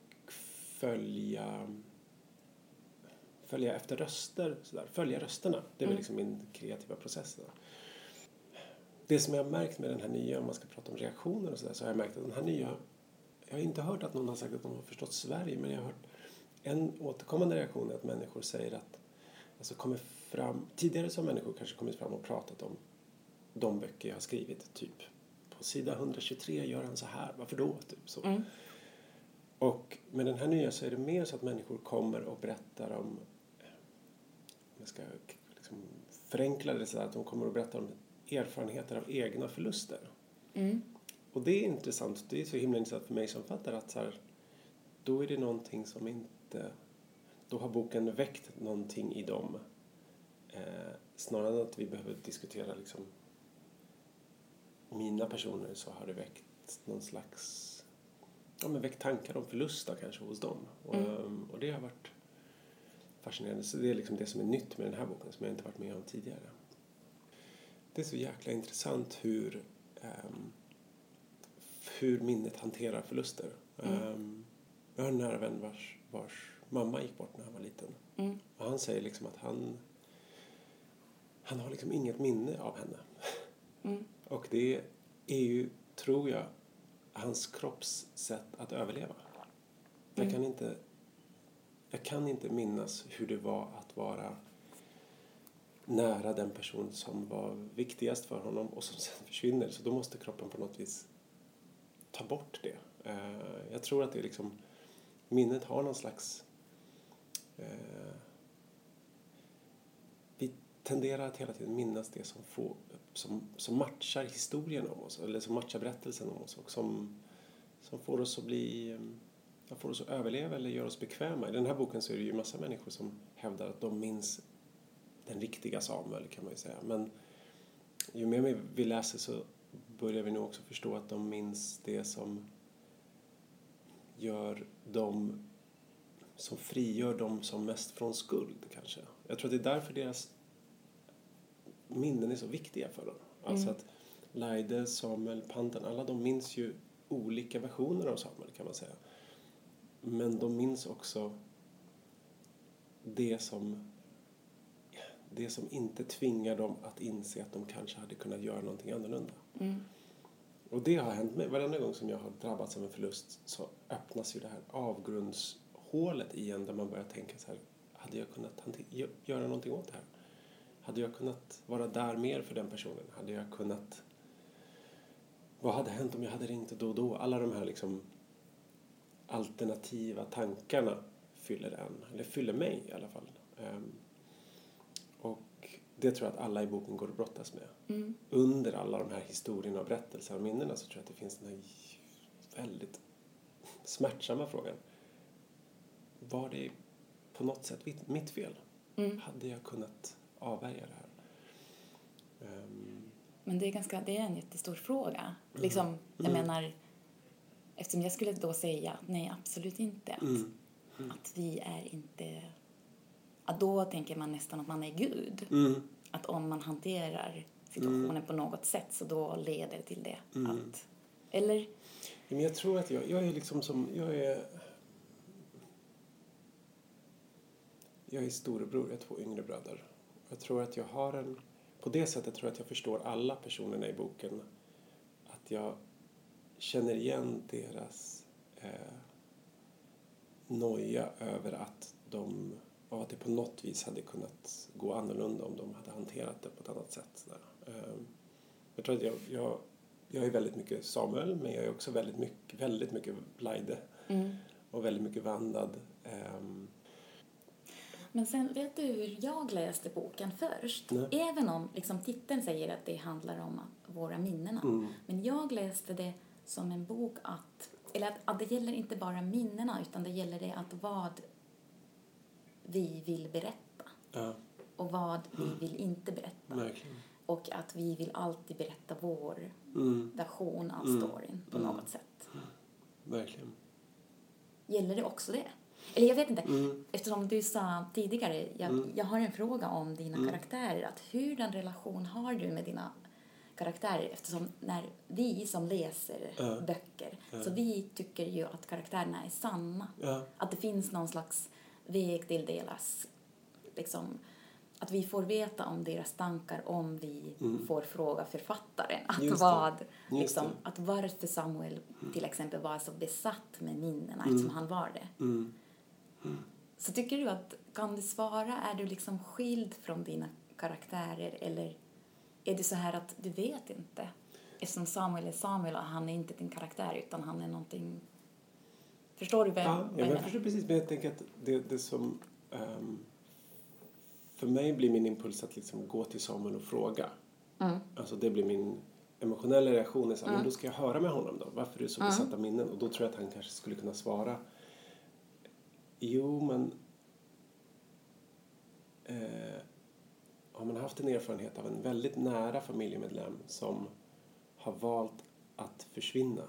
följa följa efter röster sådär. Följa rösterna. Det är mm. väl liksom min kreativa process där. Det som jag har märkt med den här nya, om man ska prata om reaktioner och sådär, så har jag märkt att den här nya, jag har inte hört att någon har sagt att de har förstått Sverige, men jag har hört en återkommande reaktion är att människor säger att alltså kommer fram, tidigare så har människor kanske kommit fram och pratat om de böcker jag har skrivit, typ på sida hundratjugotre gör han så här, varför då? Typ så. Mm. Och med den här nya så är det mer så att människor kommer och berättar om, jag ska liksom förenkla det så att de kommer och berättar om erfarenheter av egna förluster. Mm. Och det är intressant, det är så himla intressant för mig som fattar att så här, då är det någonting som inte, då har boken väckt någonting i dem. Eh, snarare än att vi behöver diskutera liksom mina personer, så har det väckt någon slags, ja, men väckt tankar om förluster kanske hos dem. Och, mm. och det har varit fascinerande. Så det är liksom det som är nytt med den här boken som jag inte varit med om tidigare. Det är så jäkla intressant hur um, hur minnet hanterar förluster. Mm. Um, jag har en nära vän vars, vars mamma gick bort när han var liten. Mm. Och han säger liksom att han han har liksom inget minne av henne. Mm. Och det är ju, tror jag, hans kroppssätt att överleva. Jag Mm. kan inte jag kan inte minnas hur det var att vara nära den person som var viktigast för honom och som sen försvinner. Så då måste kroppen på något vis ta bort det. Uh, jag tror att det är liksom, minnet har någon slags uh, vi tenderar att hela tiden minnas det som, får, som, som matchar historien om oss, eller som matchar berättelsen om oss och som, som får oss att bli um, får oss att överleva eller gör oss bekväma. I den här boken så är det ju massa människor som hävdar att de minns den riktiga Samuel, kan man ju säga. Men ju mer vi läser så börjar vi nog också förstå att de minns det som gör dem, som frigör dem som mest från skuld, kanske. Jag tror att det är därför deras minnen är så viktiga för dem. Alltså mm. att Laide, Samuel, Pantan, alla de minns ju olika versioner av Samuel, kan man säga. Men de minns också det som det som inte tvingar dem att inse att de kanske hade kunnat göra någonting annorlunda. Mm. Och det har hänt mig. Varenda gång som jag har drabbats av en förlust så öppnas ju det här avgrundshålet igen där man börjar tänka så här, hade jag kunnat hante- göra någonting åt det här? Hade jag kunnat vara där mer för den personen? Hade jag kunnat... Vad hade hänt om jag hade ringt då och då? Alla de här liksom alternativa tankarna fyller en, eller fyller mig i alla fall. Um, och det tror jag att alla i boken går och brottas med. Mm. Under alla de här historierna och berättelserna och minnena så tror jag att det finns den här väldigt smärtsamma frågan. Var det på något sätt mitt fel? Mm. Hade jag kunnat avvärja det här? Um, Men det är, ganska, det är en jättestor fråga. Mm. Liksom, jag mm. menar... Eftersom jag skulle då säga nej, absolut inte. Att, mm. Mm. att vi är inte... Att då tänker man nästan att man är Gud. Mm. Att om man hanterar situationen mm. på något sätt så då leder det till det. Mm. Att, eller? Men jag tror att jag, jag är liksom som... Jag är... Jag är storebror, jag har två yngre bröder. Jag tror att jag har en... På det sättet tror jag att jag förstår alla personerna i boken. Att jag... känner igen deras eh, noja över att de av att det på något vis hade kunnat gå annorlunda om de hade hanterat det på ett annat sätt. Där. Eh, jag tror att jag, jag, jag är väldigt mycket Samuel, men jag är också väldigt mycket, väldigt mycket Laide mm. och väldigt mycket Vandad. Eh, Men sen, vet du hur jag läste boken först? Nej. Även om liksom, titeln säger att det handlar om våra minnen. Mm. Men jag läste det som en bok att, eller att, att det gäller inte bara minnena utan det gäller det att vad vi vill berätta. Ja. Och vad vi mm. vill inte berätta. Verkligen. Och att vi vill alltid berätta vår mm. version av mm. storyn på mm. något sätt. Verkligen. Gäller det också det? Eller jag vet inte, mm. eftersom du sa tidigare, jag, mm. jag har en fråga om dina mm. karaktärer. Att hur den relation har du med dina karaktärer? Eftersom när vi som läser uh. böcker, uh. så vi tycker ju att karaktärerna är sanna. Uh. Att det finns någon slags väg till deras, liksom, att vi får veta om deras tankar om vi mm. får fråga författaren. Att, Just vad, liksom, att varför Samuel till exempel var så besatt med minnena mm. eftersom han var det. Mm. Mm. Så tycker du att, kan du svara, är du liksom skild från dina karaktärer eller är det så här att du vet inte? Eftersom Samuel är Samuel och han är inte din karaktär utan han är någonting... Förstår du vad jag, ja, vad jag menar? Jag förstår precis, men jag tänker att det, det som... Um, för mig blir min impuls att liksom gå till Samuel och fråga. Mm. Alltså det blir min emotionella reaktion. Så, mm. Men då ska jag höra med honom då. Varför är du så besatt av minnen? Och då tror jag att han kanske skulle kunna svara... Jo, men... Eh, har man haft en erfarenhet av en väldigt nära familjemedlem som har valt att försvinna,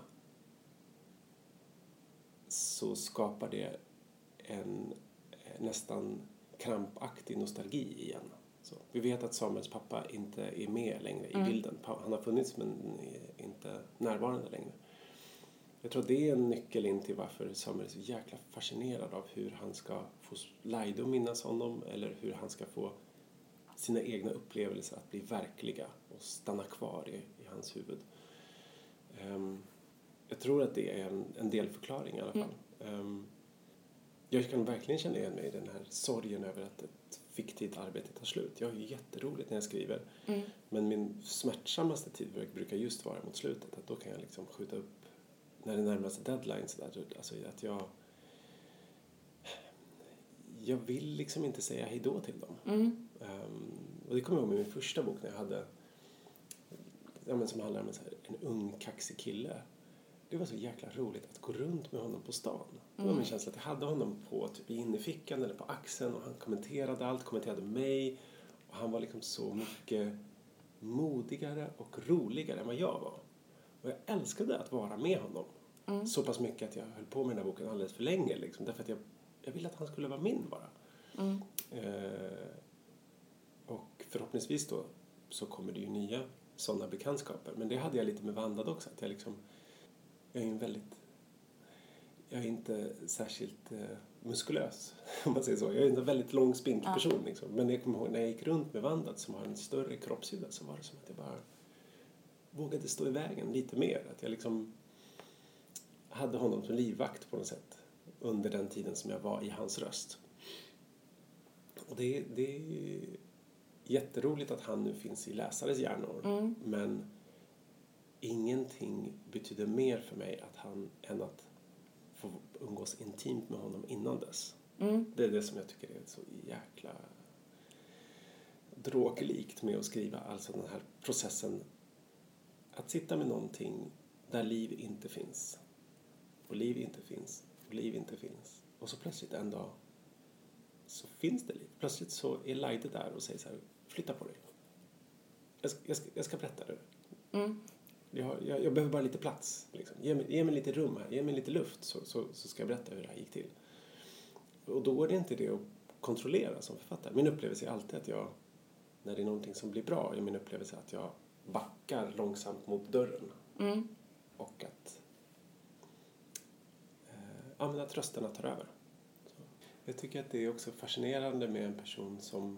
så skapar det en nästan krampaktig nostalgi igen. Så, vi vet att Samuels pappa inte är med längre i mm. bilden. Han har funnits men är inte närvarande längre. Jag tror att det är en nyckel in till varför Samuel är så jäkla fascinerad av hur han ska få Laide att minnas honom eller hur han ska få sina egna upplevelser att bli verkliga och stanna kvar i, i hans huvud. Um, jag tror att det är en, en delförklaring i alla fall. Mm. Um, jag kan verkligen känna igen mig i den här sorgen över att ett fiktivt arbete tar slut. Jag har ju jätteroligt när jag skriver. Mm. Men min smärtsammaste tid brukar just vara mot slutet. Att då kan jag liksom skjuta upp när det närmar sig deadline. Så där, alltså att jag... Jag vill liksom inte säga hejdå till dem. Mm. Um, och det kommer jag ihåg med min första bok när jag hade... Ja, men som handlar om en, så här, en ung kaxig kille. Det var så jäkla roligt att gå runt med honom på stan. Det var min känsla att jag hade honom på typ i innerfickan eller på axeln. Och han kommenterade allt, kommenterade mig. Och han var liksom så mycket modigare och roligare än vad jag var. Och jag älskade att vara med honom. Mm. Så pass mycket att jag höll på med den här boken alldeles för länge. Liksom, därför att jag, jag ville att han skulle vara min bara. Mm. Eh, och förhoppningsvis då så kommer det ju nya sådana bekantskaper. Men det hade jag lite med Vandad också. Att jag liksom... Jag är en väldigt... Jag är inte särskilt eh, muskulös, om man säger så. Jag är en väldigt lång, spinkig ja. person. Liksom. Men jag kommer ihåg, när jag gick runt med Vandad som har en större kroppshydda så var det som att jag bara vågade stå i vägen lite mer. Att jag liksom hade honom som livvakt på något sätt under den tiden som jag var i hans röst. Och det, det är jätteroligt att han nu finns i läsares hjärnor. Mm. Men... Ingenting betyder mer för mig att han, än att få umgås intimt med honom innan dess. Mm. Det är det som jag tycker är så jäkla dråklikt med att skriva. Alltså den här processen att sitta med någonting där liv inte finns. Och liv inte finns. Och liv inte finns. Och så plötsligt en dag så finns det liv. Plötsligt så är Laide där och säger så här, flytta på dig. Jag ska, jag ska, jag ska berätta det. Mm. Jag, jag, jag behöver bara lite plats. Liksom. Ge, mig, ge mig lite rum här. Ge mig lite luft så, så, så ska jag berätta hur det här gick till. Och då är det inte det att kontrollera som författare. Min upplevelse är alltid att jag, när det är någonting som blir bra, är min upplevelse att jag backar långsamt mot dörren. Mm. Och att, eh, ja, men att rösterna tar över. Så. Jag tycker att det är också fascinerande med en person som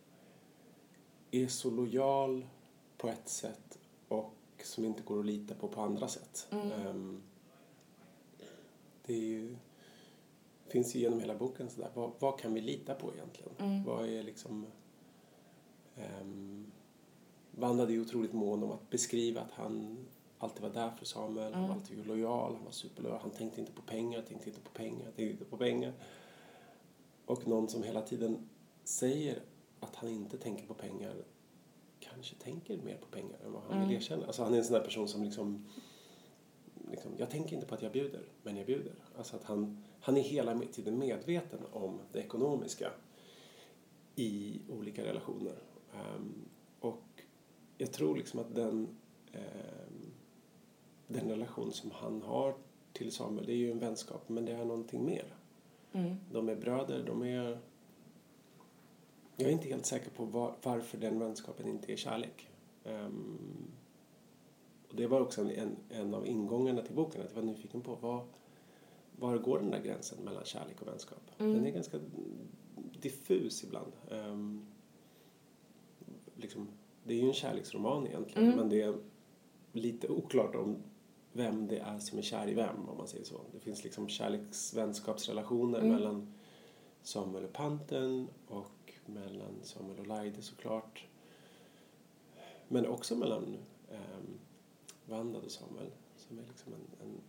är så lojal på ett sätt och som inte går att lita på på andra sätt. Mm. Um, det är ju, finns ju genom hela boken sådär, vad, vad kan vi lita på egentligen? Mm. Vad är liksom... Um, Vandad är otroligt mån om att beskriva att han alltid var där för Samuel. Mm. Han var alltid lojal, han var superlojal. Han tänkte inte på pengar, tänkte inte på pengar, tänkte inte på pengar. Och någon som hela tiden säger att han inte tänker på pengar kanske tänker mer på pengar än vad han mm. vill erkänna. Alltså han är en sån där person som liksom, liksom jag tänker inte på att jag bjuder, men jag bjuder. Alltså att han, han är hela tiden medveten om det ekonomiska i olika relationer. Um, och jag tror liksom att den um, den relation som han har till Samuel, det är ju en vänskap, men det är någonting mer. Mm. De är bröder, de är... Jag är inte helt säker på var, varför den vänskapen inte är kärlek. Um, och det var också en, en, en av ingångarna till boken. Att jag var nyfiken på vad, var går den där gränsen mellan kärlek och vänskap. Mm. Den är ganska diffus ibland. Um, liksom, det är ju en kärleksroman egentligen. Mm. Men det är lite oklart om vem det är som är kär i vem, om man säger så. Det finns liksom kärleksvänskapsrelationer mm. mellan Samuel och Panten och mellan Samuel och Laide såklart. Men också mellan um, Vandad och Samuel som är liksom en, en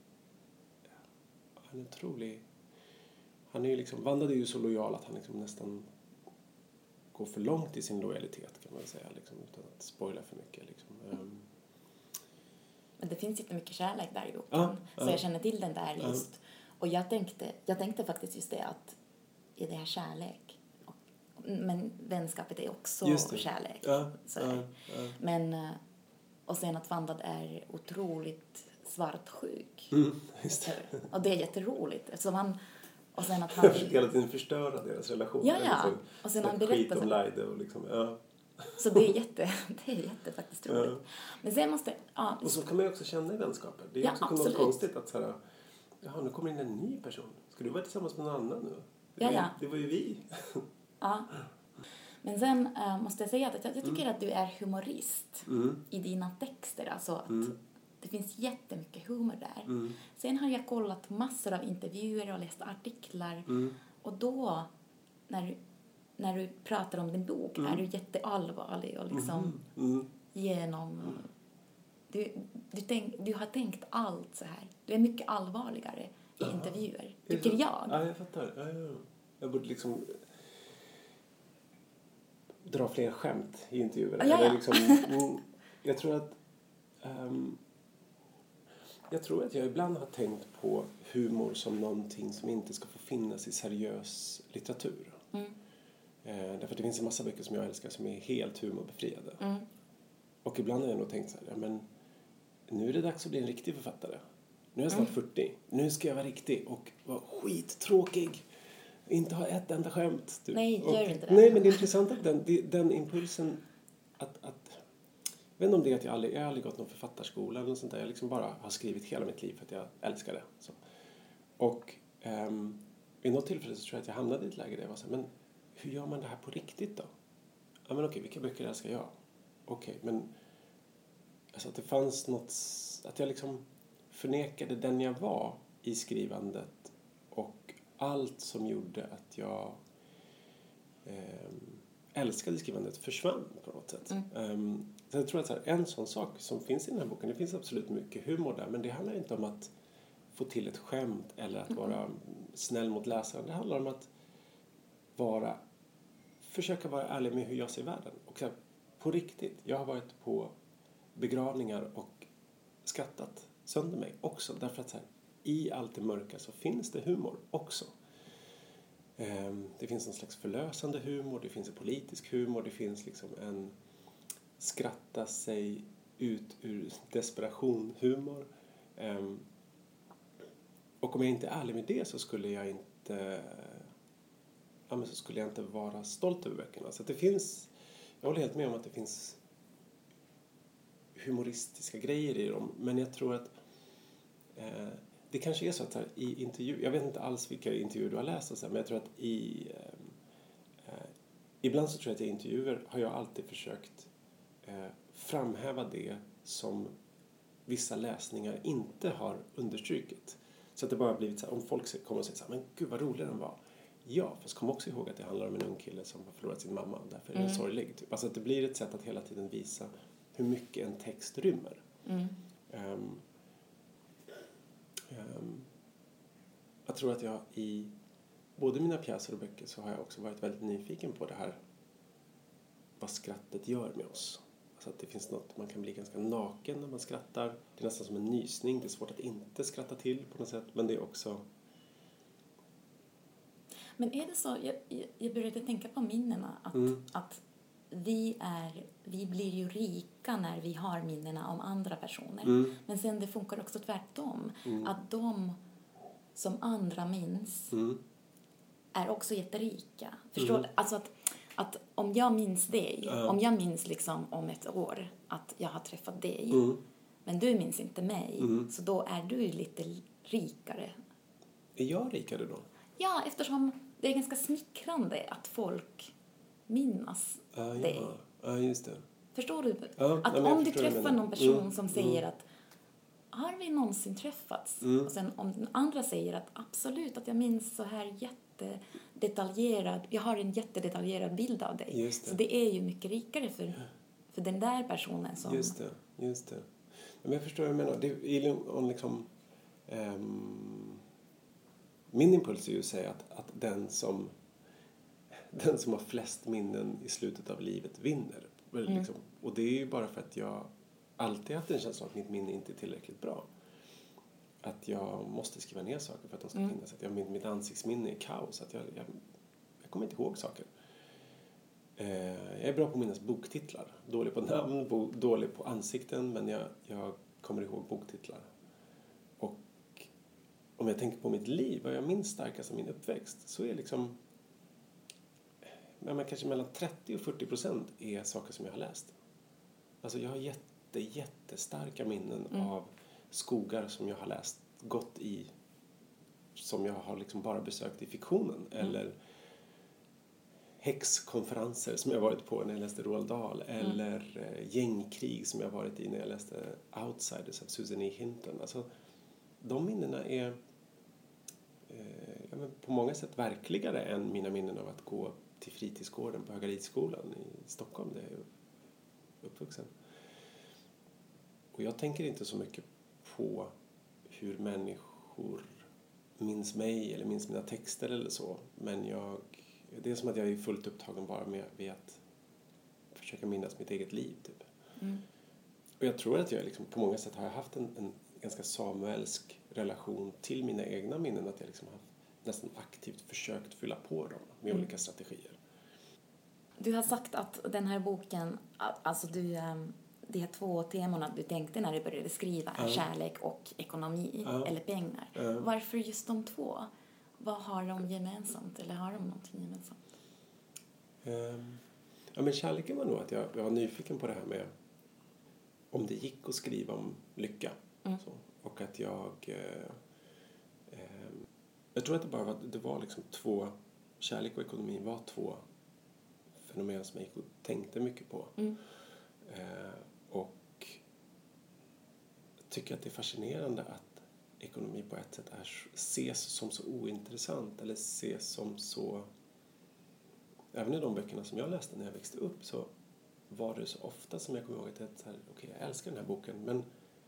ja, han är otrolig. Han är ju liksom, Vandad är ju så lojal att han liksom nästan går för långt i sin lojalitet kan man säga liksom, utan att spoila för mycket liksom. Um, Men det finns inte mycket kärlek där i boken. Ah, så ah, jag känner till den där just. Ah. Och jag tänkte, jag tänkte faktiskt just det att är det här kärlek? Och, men vänskapet är också det. Kärlek. Ah, så ah, ah. Men, och sen att Vandad är otroligt svartsjuk. Mm, just det. Och det är jätteroligt. Eftersom han, och sen att han... hela tiden förstöra deras relation. Ja, ja. Liksom, och sen han berättar... Skit om Laide och liksom, ja. Så det är jätte, det är jätte faktiskt roligt. Ja. Men sen måste... Ja, och så kan man ju också känna i vänskapen. Det är ja, också något konstigt att så här, jaha, nu kommer in en ny person. Ska du vara tillsammans med någon annan nu? Det, ja, var, ja. det var ju vi. Ja. Men sen äh, måste jag säga att jag, jag tycker mm. att du är humorist mm. i dina texter. Alltså att mm. det finns jättemycket humor där. Mm. Sen har jag kollat massor av intervjuer och läst artiklar. Mm. Och då, när du, när du pratar om din bok, mm. är du jätteallvarlig och liksom mm. Mm. genom... Mm. Du, du, tänk, du har tänkt allt så här. Du är mycket allvarligare i intervjuer, tycker jag. jag. Ja, jag fattar. Ja, ja. Jag borde liksom dra fler skämt i intervjuer. Ja, ja. Eller liksom, mm, jag tror att um, jag tror att jag ibland har tänkt på humor som någonting som inte ska få finnas i seriös litteratur. Mm. Eh, därför att det finns en massa böcker som jag älskar som är helt humorbefriade. Mm. Och ibland har jag nog tänkt så här, ja, men nu är det dags att bli en riktig författare. Nu är jag snart mm. fyrtio. Nu ska jag vara riktig och vara skittråkig. Inte ha ett enda skämt. Typ. Nej, gör och, inte det. Nej, men det är intressant att den, den impulsen att, att jag vet inte om det är att jag aldrig, jag har aldrig gått någon författarskola eller något sånt där. Jag liksom bara har skrivit hela mitt liv för att jag älskar det. Så. Och um, i något tillfälle så tror jag att jag hamnade i ett läge där jag var så här, men hur gör man det här på riktigt då? Ja, men okej, vilka böcker älskar jag? Okej, men alltså att det fanns något, att jag liksom förnekade den jag var i skrivandet och allt som gjorde att jag eh, älskade skrivandet försvann på något sätt. Mm. Um, så jag tror att så här, en sån sak som finns i den här boken, det finns absolut mycket humor där, men det handlar inte om att få till ett skämt eller att vara mm. snäll mot läsaren. Det handlar om att vara, försöka vara ärlig med hur jag ser världen. Och så här, på riktigt, jag har varit på begravningar och skrattat sönder mig också. Därför att så här, i allt det mörka så finns det humor också. Um, det finns en slags förlösande humor, det finns en politisk humor, det finns liksom en skratta sig ut ur desperation humor. Um, och om jag inte är ärlig med det så skulle jag inte ja, men så skulle jag inte vara stolt över böckerna. Så att det finns, jag håller helt med om att det finns humoristiska grejer i dem, men jag tror att eh, det kanske är så att här, i intervju, jag vet inte alls vilka intervjuer du har läst och så här, men jag tror att i eh, eh, ibland så tror jag att i intervjuer har jag alltid försökt eh, framhäva det som vissa läsningar inte har understrukit. Så att det bara har blivit så här, om folk kommer och säger så här, men gud vad rolig den var. Ja, fast kom också ihåg att det handlar om en ung kille som har förlorat sin mamma och därför är den mm. sorglig. Typ. Alltså att det blir ett sätt att hela tiden visa hur mycket en text rymmer. Mm. Um, um, jag tror att jag i både mina pjäser och böcker så har jag också varit väldigt nyfiken på det här vad skrattet gör med oss. Alltså att det finns något, man kan bli ganska naken när man skrattar. Det är nästan som en nysning, det är svårt att inte skratta till på något sätt, men det är också... Men är det så, jag, jag började tänka på minnena, att, mm. att vi, är, vi blir ju rika när vi har minnena om andra personer. Mm. Men sen det funkar också tvärtom. Mm. Att de som andra minns mm. är också jätterika. Förstår mm. du? Alltså att, att om jag minns dig, uh. om jag minns liksom om ett år att jag har träffat dig, mm. men du minns inte mig, mm. så då är du lite rikare. Är jag rikare då? Ja, eftersom det är ganska smickrande att folk minnas ah, dig. Ja, ah, just det. Förstår du? Ah, att ja, om du träffar någon person mm, som säger mm. att har vi någonsin träffats? Mm. Och sen om den andra säger att absolut, att jag minns så här jättedetaljerad, jag har en jättedetaljerad bild av dig. Just det. Så det är ju mycket rikare för, för den där personen som... Just det, just det. Men jag förstår vad jag menar. Det är om liksom... Um... Min impuls är ju att säga att, att den, som, den som har flest minnen i slutet av livet vinner. Mm. Liksom. Och det är ju bara för att jag alltid haft en känsla att mitt minne inte är tillräckligt bra. Att jag måste skriva ner saker för att de ska mm. finnas. Att jag, mitt, mitt ansiktsminne är kaos. Att jag, jag, jag kommer inte ihåg saker. Eh, jag är bra på att minnas boktitlar. Dålig på namn, bo, dålig på ansikten. Men jag, jag kommer ihåg boktitlar. Och om jag tänker på mitt liv, vad jag minns starkast av min uppväxt, så är liksom men kanske mellan trettio och fyrtio procent är saker som jag har läst. Alltså jag har jätte, jättestarka minnen mm. av skogar som jag har läst, gått i, som jag har liksom bara besökt i fiktionen. Mm. Eller häxkonferenser som jag varit på när jag läste Roald Dahl. Mm. Eller eh, gängkrig som jag varit i när jag läste Outsiders av Susan E. Hinton. Alltså, de minnena är eh, ja, men på många sätt verkligare än mina minnen av att gå till fritidsgården på Höga Ridskolan i Stockholm där jag är uppvuxen. Och jag tänker inte så mycket på hur människor minns mig eller minns mina texter eller så. Men jag, det är som att jag är fullt upptagen bara med, med att försöka minnas mitt eget liv. Typ. Mm. Och jag tror att jag liksom, på många sätt har jag haft en, en ganska samuelsk relation till mina egna minnen. Att jag liksom har nästan aktivt försökt fylla på dem med mm. olika strategier. Du har sagt att den här boken, alltså du, de här två temorna du tänkte när du började skriva är mm. kärlek och ekonomi mm. eller pengar. Mm. Varför just de två? Vad har de gemensamt eller har de någonting gemensamt? Um, ja, men kärleken var nog att jag, jag var nyfiken på det här med om det gick att skriva om lycka. Mm. Så, och att jag eh, eh, jag tror att det bara var, det var liksom två, kärlek och ekonomi var två fenomen som jag gick och tänkte mycket på. Mm. Eh, och jag tycker att det är fascinerande att ekonomi på ett sätt är, ses som så ointressant eller ses som så, även i de böckerna som jag läste när jag växte upp så var det så ofta som jag kommer ihåg att jag, så här, okej, jag älskar den här boken men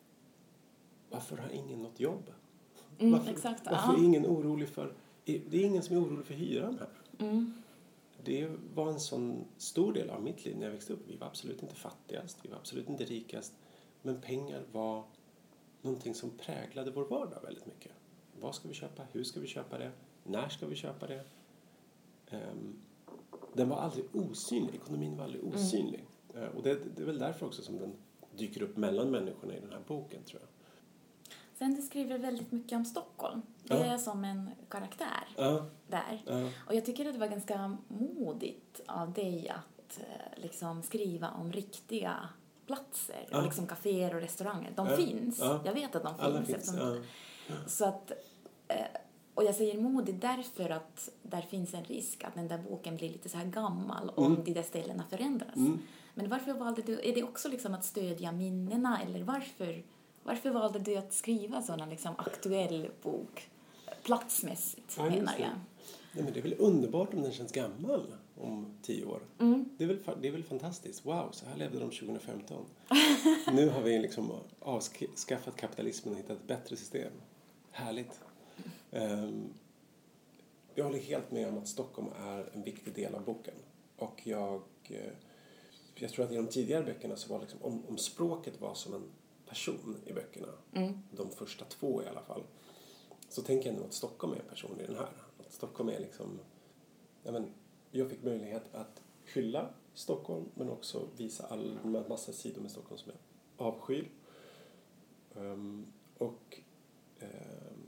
varför har ingen något jobb? Mm, varför exakt, varför ja. är ingen orolig för, det är ingen som är orolig för hyran här. Mm. Det var en sån stor del av mitt liv när jag växte upp. Vi var absolut inte fattigast, vi var absolut inte rikast. Men pengar var någonting som präglade vår vardag väldigt mycket. Vad ska vi köpa? Hur ska vi köpa det? När ska vi köpa det? Um, den var aldrig osynlig. Ekonomin var aldrig osynlig. Mm. Uh, och det, det är väl därför också som den dyker upp mellan människorna i den här boken, tror jag. Sen du skriver väldigt mycket om Stockholm. Det är ja. som en karaktär ja. där. Ja. Och jag tycker att det var ganska modigt av dig att liksom skriva om riktiga platser. Ja. Och liksom kaféer och restauranger. De ja. finns. Ja. Jag vet att de Alla finns. finns. Ja. Ja. Så att, och jag säger modigt därför att där finns en risk att den där boken blir lite så här gammal om mm. de där ställena förändras. Mm. Men varför valde du, är det också liksom att stödja minnena eller varför... Varför valde du att skriva sådana liksom aktuell bok platsmässigt, ja, menar jag? Nej, men det är väl underbart om den känns gammal om tio år. Mm. Det, är väl, det är väl fantastiskt. Wow, så här levde de tjugo femton. Nu har vi liksom avskaffat kapitalismen och hittat ett bättre system. Härligt. Um, jag håller helt med om att Stockholm är en viktig del av boken. Och jag, jag tror att i de tidigare böckerna så var liksom, om, om språket var som en person i böckerna, mm. de första två i alla fall, så tänker jag nog att Stockholm är en person i den här. Att Stockholm är liksom, ja men, jag fick möjlighet att hylla Stockholm men också visa all massa sidor med Stockholm som jag avskyr. Um, och um,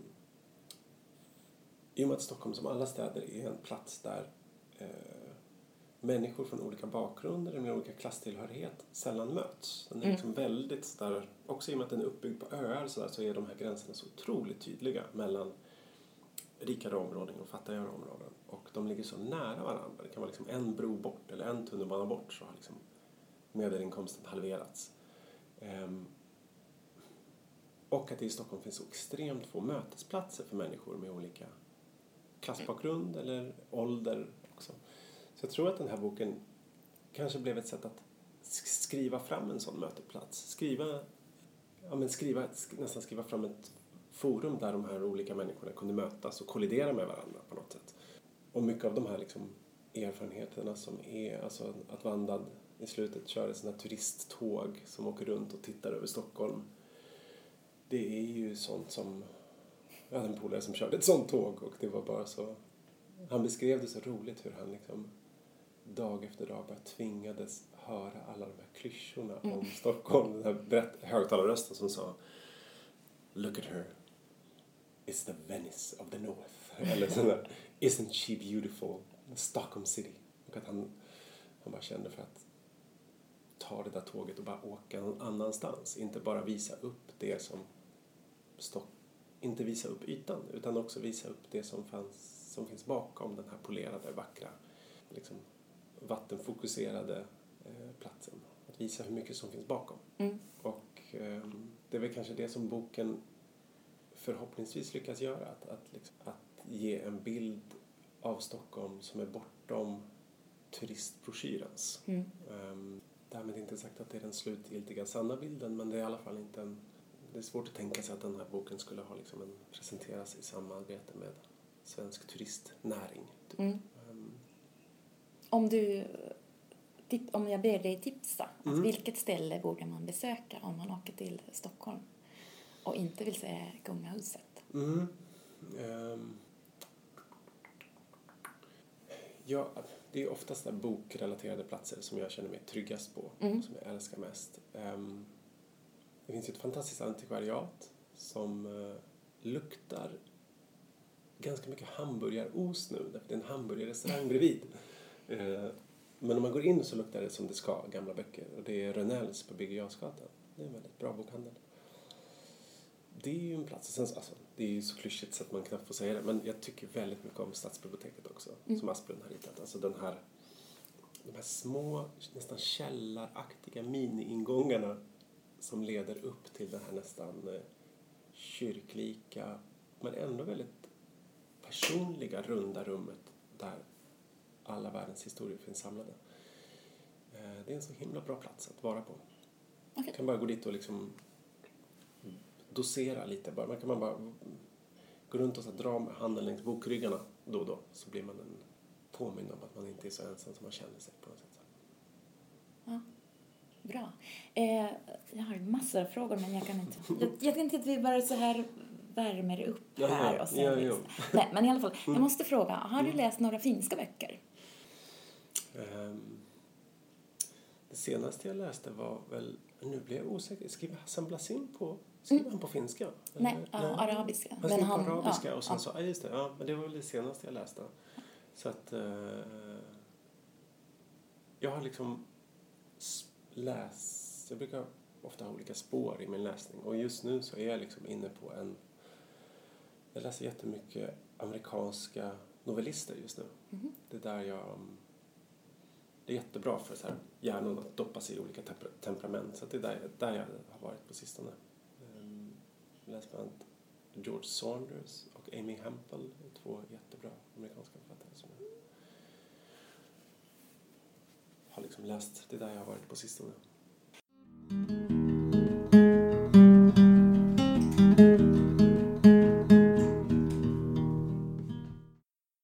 i och med att Stockholm som alla städer är en plats där uh, människor från olika bakgrunder med olika klasstillhörighet sällan möts. Den är liksom mm. väldigt sådär, också i och med att den är uppbyggd på öar så, där, så är de här gränserna så otroligt tydliga mellan rikare områden och fattigare områden. Och de ligger så nära varandra. Det kan vara liksom en bro bort eller en tunnelbana bort så har liksom medelinkomsten halverats. Um, och att det i Stockholm finns så extremt få mötesplatser för människor med olika klassbakgrund eller ålder också. Så jag tror att den här boken kanske blev ett sätt att skriva fram en sån möteplats. Skriva, ja men skriva, nästan skriva fram ett forum där de här olika människorna kunde mötas och kollidera med varandra på något sätt. Och mycket av de här liksom erfarenheterna som är, alltså att Vandad i slutet kör ett sånt här turisttåg som åker runt och tittar över Stockholm. Det är ju sånt som, jag hade en polare som körde ett sånt tåg och det var bara så, han beskrev det så roligt hur han liksom dag efter dag bara tvingades höra alla de här klyschorna mm. om Stockholm. Den här berätt- högtalarrösten som sa Look at her. It's the Venice of the North. Eller sån där, Isn't she beautiful? Stockholm City. Och att han, han bara kände för att ta det där tåget och bara åka någon annanstans. Inte bara visa upp det som Stock, inte visa upp ytan utan också visa upp det som fanns, som finns bakom den här polerade, vackra liksom, vattenfokuserade eh, platsen. Att visa hur mycket som finns bakom. Mm. Och eh, det är väl kanske det som boken förhoppningsvis lyckas göra. Att, att, liksom, att ge en bild av Stockholm som är bortom turistbroschyrens. Mm. Um, därmed inte sagt att det är den slutgiltiga sanna bilden, men det är i alla fall inte en... Det är svårt att tänka sig att den här boken skulle ha liksom en, presenteras i samarbete med svensk turistnäring. Typ. Mm. Um, Om du... tip- Om jag ber dig tipsa, Mm. alltså vilket ställe borde man besöka om man åker till Stockholm och inte vill se kungahuset? mm, um, ja, det är oftast där bokrelaterade platser som jag känner mig tryggast på, Mm. som jag älskar mest. Um, det finns ju ett fantastiskt antikvariat som uh, luktar ganska mycket hamburgarost nu, därför det är en hamburgerrestaurang bredvid. Uh, men om man går in så luktar det som det ska, gamla böcker. Och det är Rönnells på Birger Jarlsgatan. Det är en väldigt bra bokhandel. Det är ju en plats, sen, alltså, det är ju så klyschigt så att man knappt får säga det, men jag tycker väldigt mycket om Stadsbiblioteket också, Mm. som Asplund har ritat. Alltså den här, de här små, nästan källaraktiga mini-ingångarna som leder upp till det här nästan eh, kyrklika, men ändå väldigt personliga, runda rummet där alla världens historier finns samlade. Eh, det är en så himla bra plats att vara på. Okej. Man kan bara gå dit och liksom dosera lite bara. Man kan man bara gå runt och så dra med handen längs bokryggarna då och då, så blir man en påmind om att man inte är så ensam som man känner sig på något sätt. Ja, bra. Eh, jag har massor av frågor, men jag kan inte... Jag, jag tänkte att vi bara så här värmer upp Ja, här. ja, Och sen ja, liksom. ja. Nej, men i alla fall, jag måste fråga, har du läst några finska böcker? Um, det senaste jag läste var väl, nu blir jag osäker, skriver Hassan Blasin på, skriver Mm. han på finska? Nej, ja, arabiska. Han Men skriver han- på arabiska ja, och sen ja. så, ja just det, ja, men det var väl det senaste jag läste. Så att uh, jag har liksom s- läst, jag brukar ofta ha olika spår i min läsning, och just nu så är jag liksom inne på en, jag läser jättemycket amerikanska novellister just nu. Mhm. Det är där jag, det är jättebra för så här hjärnan att doppa sig i olika temper- temperament, så att det är där, där jag har varit på sistone. Um, jag läser bland annat George Saunders och Amy Hempel, två jättebra amerikanska författare som jag har liksom läst. Det är där jag har varit på sistone.